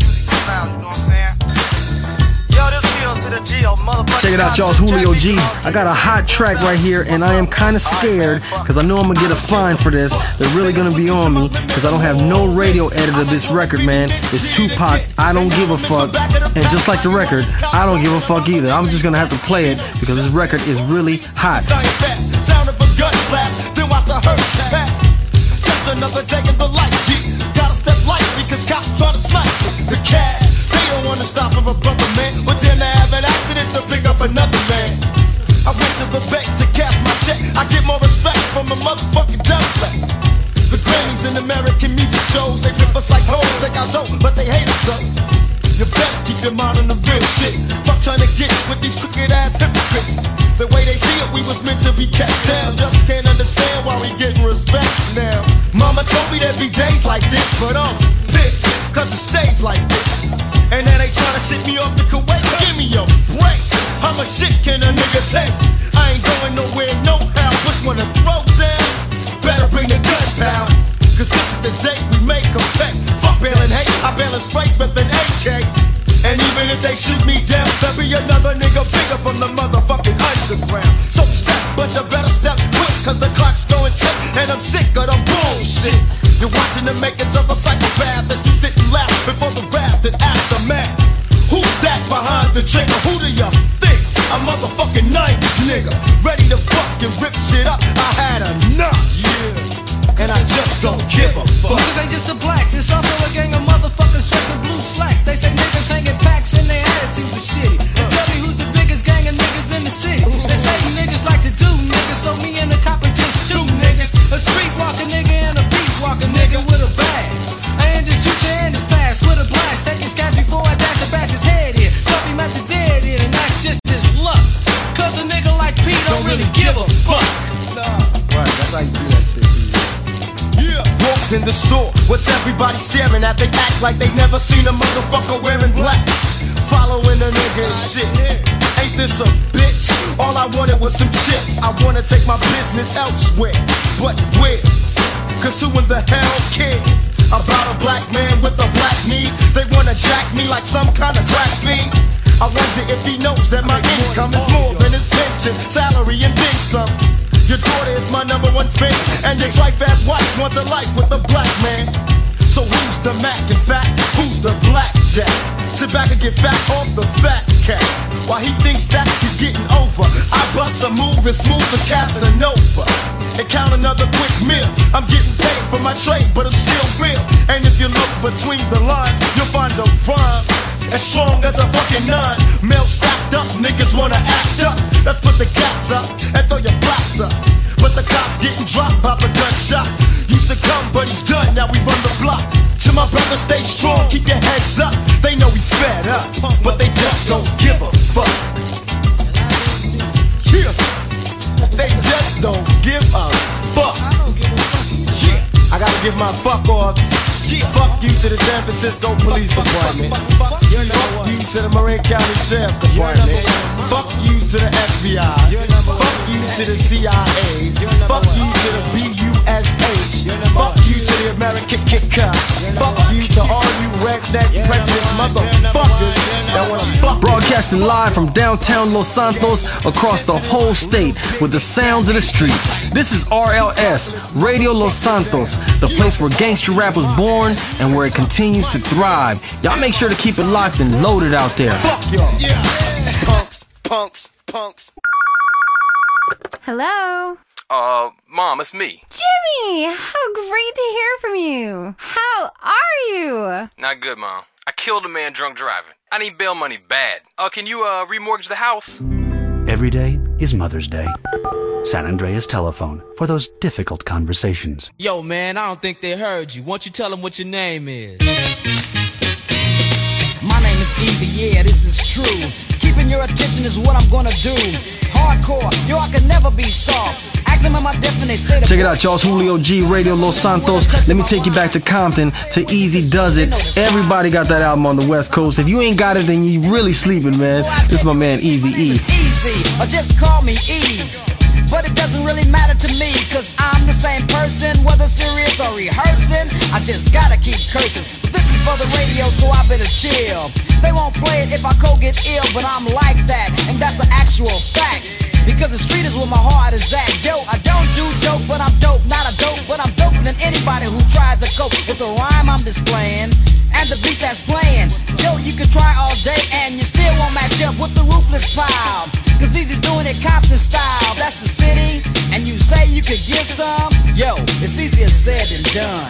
Check it out, y'all. It's Julio G. I got a hot track right here, and I am kind of scared because I know I'm going to get a fine for this. They're really going to be on me because I don't have no radio edit of this record, man. It's Tupac, I Don't Give a Fuck. And just like the record, I don't give a fuck either. I'm just going to have to play it because this record is really hot. Sound of a gun blast, then watch the hearse pass. Just another day in the life, G. Gotta step light because cops try to snipe the cash. They don't want to stop for a brother, man. But then they have an accident to pick up another man. I went to the bank to cash my check. I get more respect from a motherfucking Democrat. The Grammys in American music shows, they rip us like hoes. They got dope, but they hate us though. You better keep your mind on the real shit. Fuck trying to get with these crooked ass hypocrites. The way they see it, we was meant to be kept down. Just can't understand why we getting respect now. Mama told me there'd be days like this, but this, cause it stays like this. And then they tryna shit me off the Kuwait. Give me your break. How much shit can a nigga take? I ain't going nowhere, no how. Which one to throw down? Better bring the gun, pal. Cause this is the day we make a bet. Fuck bailing hate, I bail straight with an AK. And even if they shoot me down, there'll be another nigga bigger from the motherfucking underground. So step, but you better step quick, cause the clock's going tick, and I'm sick of the bullshit. You're watching the makings of a psychopath as you sit and laugh before the wrath and aftermath. Who's that behind the trigger? Who do you think? A motherfucking 90s nigga, ready to fucking rip shit up. I had enough, yeah. And I just don't give a fuck. Niggas ain't just the blacks, it's also a gang of motherfuckers dressed in blue slacks. They say niggas hanging packs and their attitudes are shitty. And tell me who's the biggest gang of niggas in the city. They say niggas like to do niggas, so me and the cop are just two niggas. A streetwalker nigga and the store. What's everybody staring at? They act like they never seen a motherfucker wearing black. Following the nigga and shit. Ain't this a bitch? All I wanted was some chips. I wanna take my business elsewhere. But where? Cause who in the hell cares about a black man with a black need? They wanna jack me like some kind of crack fiend. I wonder if he knows that my income is more than his pension, salary, and then some. Your daughter is my number one fan, and your trife-ass wife wants a life with a black man. So who's the Mac in fact? Who's the blackjack? Sit back and get fat off the fat cat. While he thinks that he's getting over, I bust a move as smooth as Casanova and count another quick meal. I'm getting paid for my trade, but it's still real. And if you look between the lines, you'll find a rhyme as strong as a fucking nine. Mail stacked up, niggas wanna act up. Let's put the cats up and throw your blocks up. But the cops getting dropped by a gunshot. Used to come, but he's done, now we run the block. To my brother, stay strong, keep your heads up. They know we fed up, but they just don't give a fuck. Yeah, they just don't give a fuck. Yeah, I gotta give my fuck off. Fuck you to the San Francisco Police Department. Fuck you to the Marin County Sheriff Department. Fuck you to the FBI. Fuck you to the CIA. Fuck you to the BUSH. Fuck you to the American Kit Kat. Fuck you to all you redneck prejudice motherfuckers that wanna fuck. Broadcasting live from downtown Los Santos across the whole state with the sounds of the street. This is RLS, Radio Los Santos, the place where gangster rap was born and where it continues to thrive. Y'all make sure to keep it locked and loaded out there. Fuck y'all. Yeah. Punks, punks, punks. Hello? Mom, it's me. Jimmy! How great to hear from you. How are you? Not good, Mom. I killed a man drunk driving. I need bail money bad. Can you remortgage the house? Every day is Mother's Day. San Andreas Telephone for those difficult conversations. Yo, man, I don't think they heard you. Won't you tell them what your name is? My name is Easy, yeah, this is true. Keeping your attention is what I'm gonna do. Hardcore, yo, I can never be soft. Ask them am I definitely say the Check it out, y'all. It's Julio G, Radio Los Santos. Let me take you back to Compton, to Easy Does It. Everybody got that album on the West Coast. If you ain't got it, then you really sleeping, man. This is my man, Easy E. Easy, or just call me E. But it doesn't really matter to me, cause I'm the same person, whether serious or rehearsing. I just gotta keep cursing. But this is for the radio, so I better chill. They won't play it if I co-get ill, but I'm like that, and that's an actual fact. Because the street is where my heart is at. Yo, I don't do dope, but I'm dope. Not a dope, but I'm doper than anybody who tries to cope with the rhyme I'm displaying and the beat that's playing. Yo, you can try all day and you still won't match up with the ruthless pile. Cause Easy's doing it Compton style. That's the city, and you say you could get some. Yo, it's easier said than done.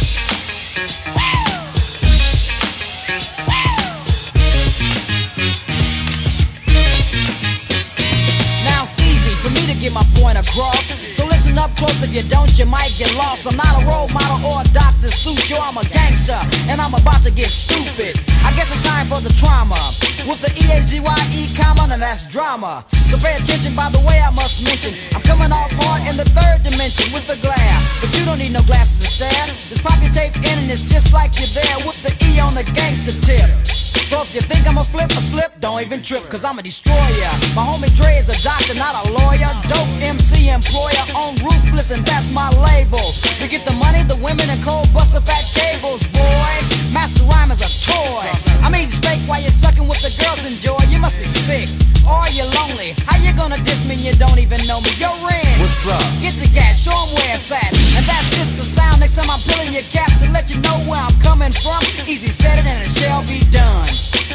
Now it's easy for me to get my point across. So listen up close, if you don't, you might get lost. I'm not a role model or a Dr. Seuss. Yo, I'm a gangster, and I'm about to get stupid. I guess it's time for the trauma. With the E-A-Z-Y-E comma, now that's drama. So pay attention by the way I must mention, I'm coming off hard in the third dimension with the glare. But you don't need no glasses to stare. Just pop your tape in and it's just like you're there with the E on the gangster tip. So if you think I'm a flip or slip, don't even trip, cause I'm a destroyer. My homie Dre is a doctor, not a lawyer. Dope MC employer on Ruthless, and that's my label. We get the money, the women, and cold buster fat cables, boy. Master rhyme is a toy. I'm eating steak while you're sucking with the girls enjoy. You must be sick, or you're lonely. How you gonna diss me and you don't even know me? Yo, Ren, what's up? Get the gas, show 'em where it's at. And that's just the sound. Next time I'm pulling your cap to let you know where I'm coming from. Easy said it and it shall be done.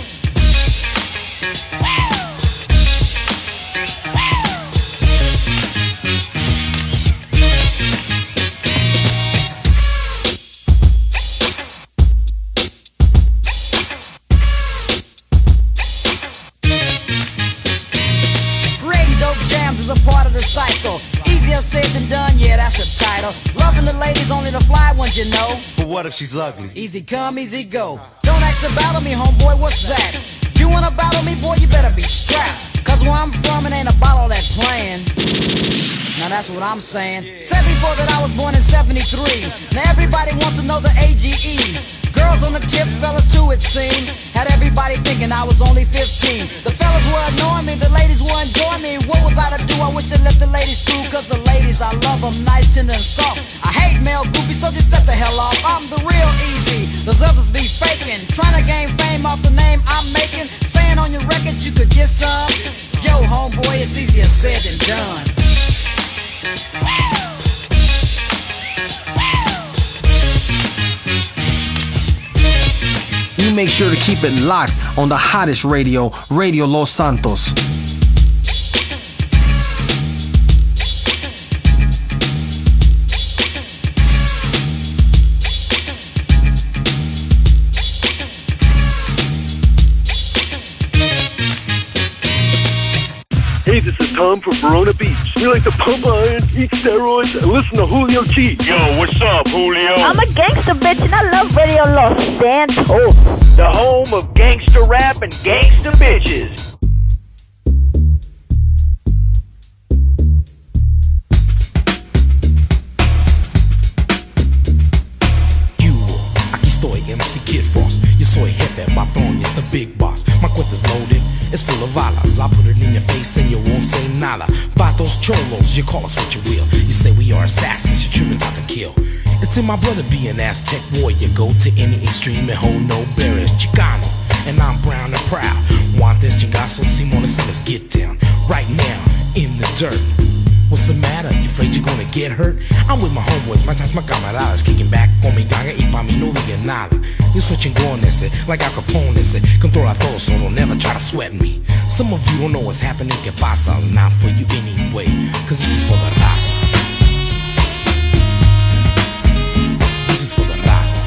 A part of the cycle. Easier said than done, yeah, that's the title. Loving the ladies, only the fly ones, you know. But what if she's ugly? Easy come, easy go. Don't ask to battle me, homeboy, what's that? You wanna battle me, boy, you better be strapped. Cause where I'm from, it ain't a bottle that playing. Now that's That's what I'm saying. Said before that I was born in 73. Now everybody wants to know the AGE. Girls on the tip, fellas too it seemed. Had everybody thinking I was only 15. The fellas were annoying me, the ladies were enjoying me. What was I to do? I wish I let the ladies through. Cause the ladies, I love them nice, tender and soft. I hate male groupies, so just step the hell off. I'm the real easy, those others be faking. Trying to gain fame off the name I'm making. Saying on your records you could get some. Yo, homeboy, it's easier said than done. You make sure to keep it locked on the hottest radio, Radio Los Santos. Hey, this is Tom from Verona Beach. We like to pump iron, eat steroids, and listen to Julio G. Yo, what's up, Julio? I'm a gangster bitch and I love Radio Los Santos, the home of gangster rap and gangster bitches. Estoy MC Kid Frost, yo soy jefe, patrón, it's the big boss. My cuenta's loaded, it's full of balas. I put it in your face and you won't say nada. Vatos, cholos, you call us what you will. You say we are assassins, you treat me talk and kill. It's in my blood to be an Aztec warrior. Go to any extreme and hold no barriers. Chicano, and I'm brown and proud. Want this chingazo, Simona, so let's get down. Right now, in the dirt. What's the matter? You afraid you're gonna get hurt? I'm with my homeboys, matas my camaradas, kicking back con mi ganga y pa' mí no diga nada. Yo soy chingón ese, like Al Capone ese, controla todo, so don't never try to sweat me. Some of you don't know what's happening, que pasa, it's not for you anyway, cause this is for the raza. This is for the raza.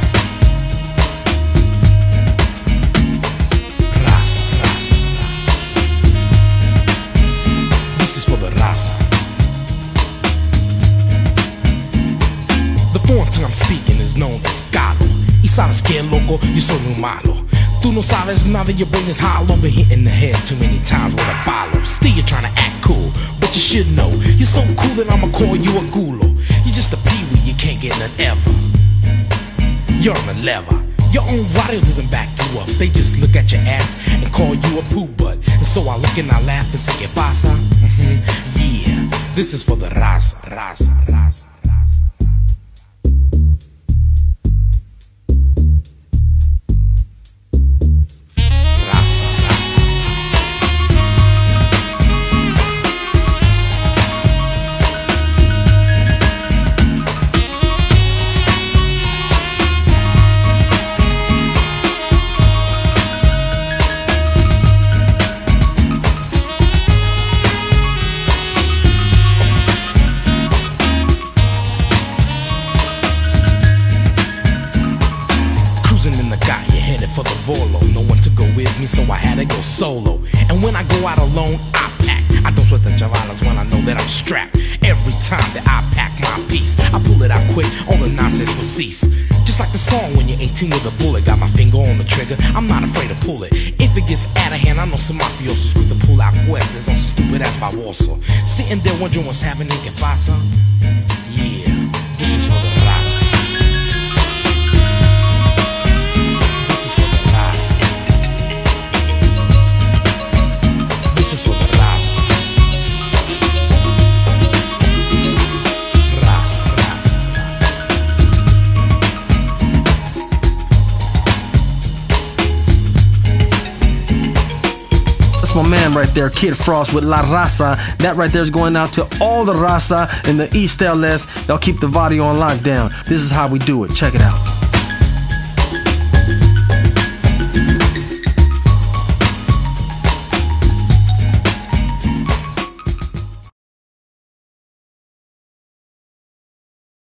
Raza, raza, raza. This is for the raza. The foreign tongue I'm speaking is known as Galo. Y sabes que loco, yo soy muy malo. Tú no sabes nada, your brain is hollow. Been hit in the head too many times with a balo. Still you're trying to act cool, but you should know you're so cool that I'ma call you a gulo. You're just a peewee, you can't get none ever. You're on the lever. Your own radio doesn't back you up. They just look at your ass and call you a poo butt. And so I look and I laugh and say, ¿Qué pasa? Yeah, this is for the raza, raza, raza. No one to go with me, so I had to go solo. And when I go out alone, I pack. I don't sweat the javalas when I know that I'm strapped. Every time that I pack my piece, I pull it out quick, all the nonsense will cease. Just like the song when you're 18 with a bullet. Got my finger on the trigger, I'm not afraid to pull it. If it gets out of hand, I know some mafiosos quick to pull out weapons on some stupid ass baboso. Sitting there wondering what's happening, ¿Qué pasa? Yeah, this is for the raza. This is for the raza. This is for the raza. Raza, raza, That's my man right there, Kid Frost with La Raza. That right there is going out to all the Raza in the East LS. Y'all keep the body on lockdown. This is how we do it. Check it out.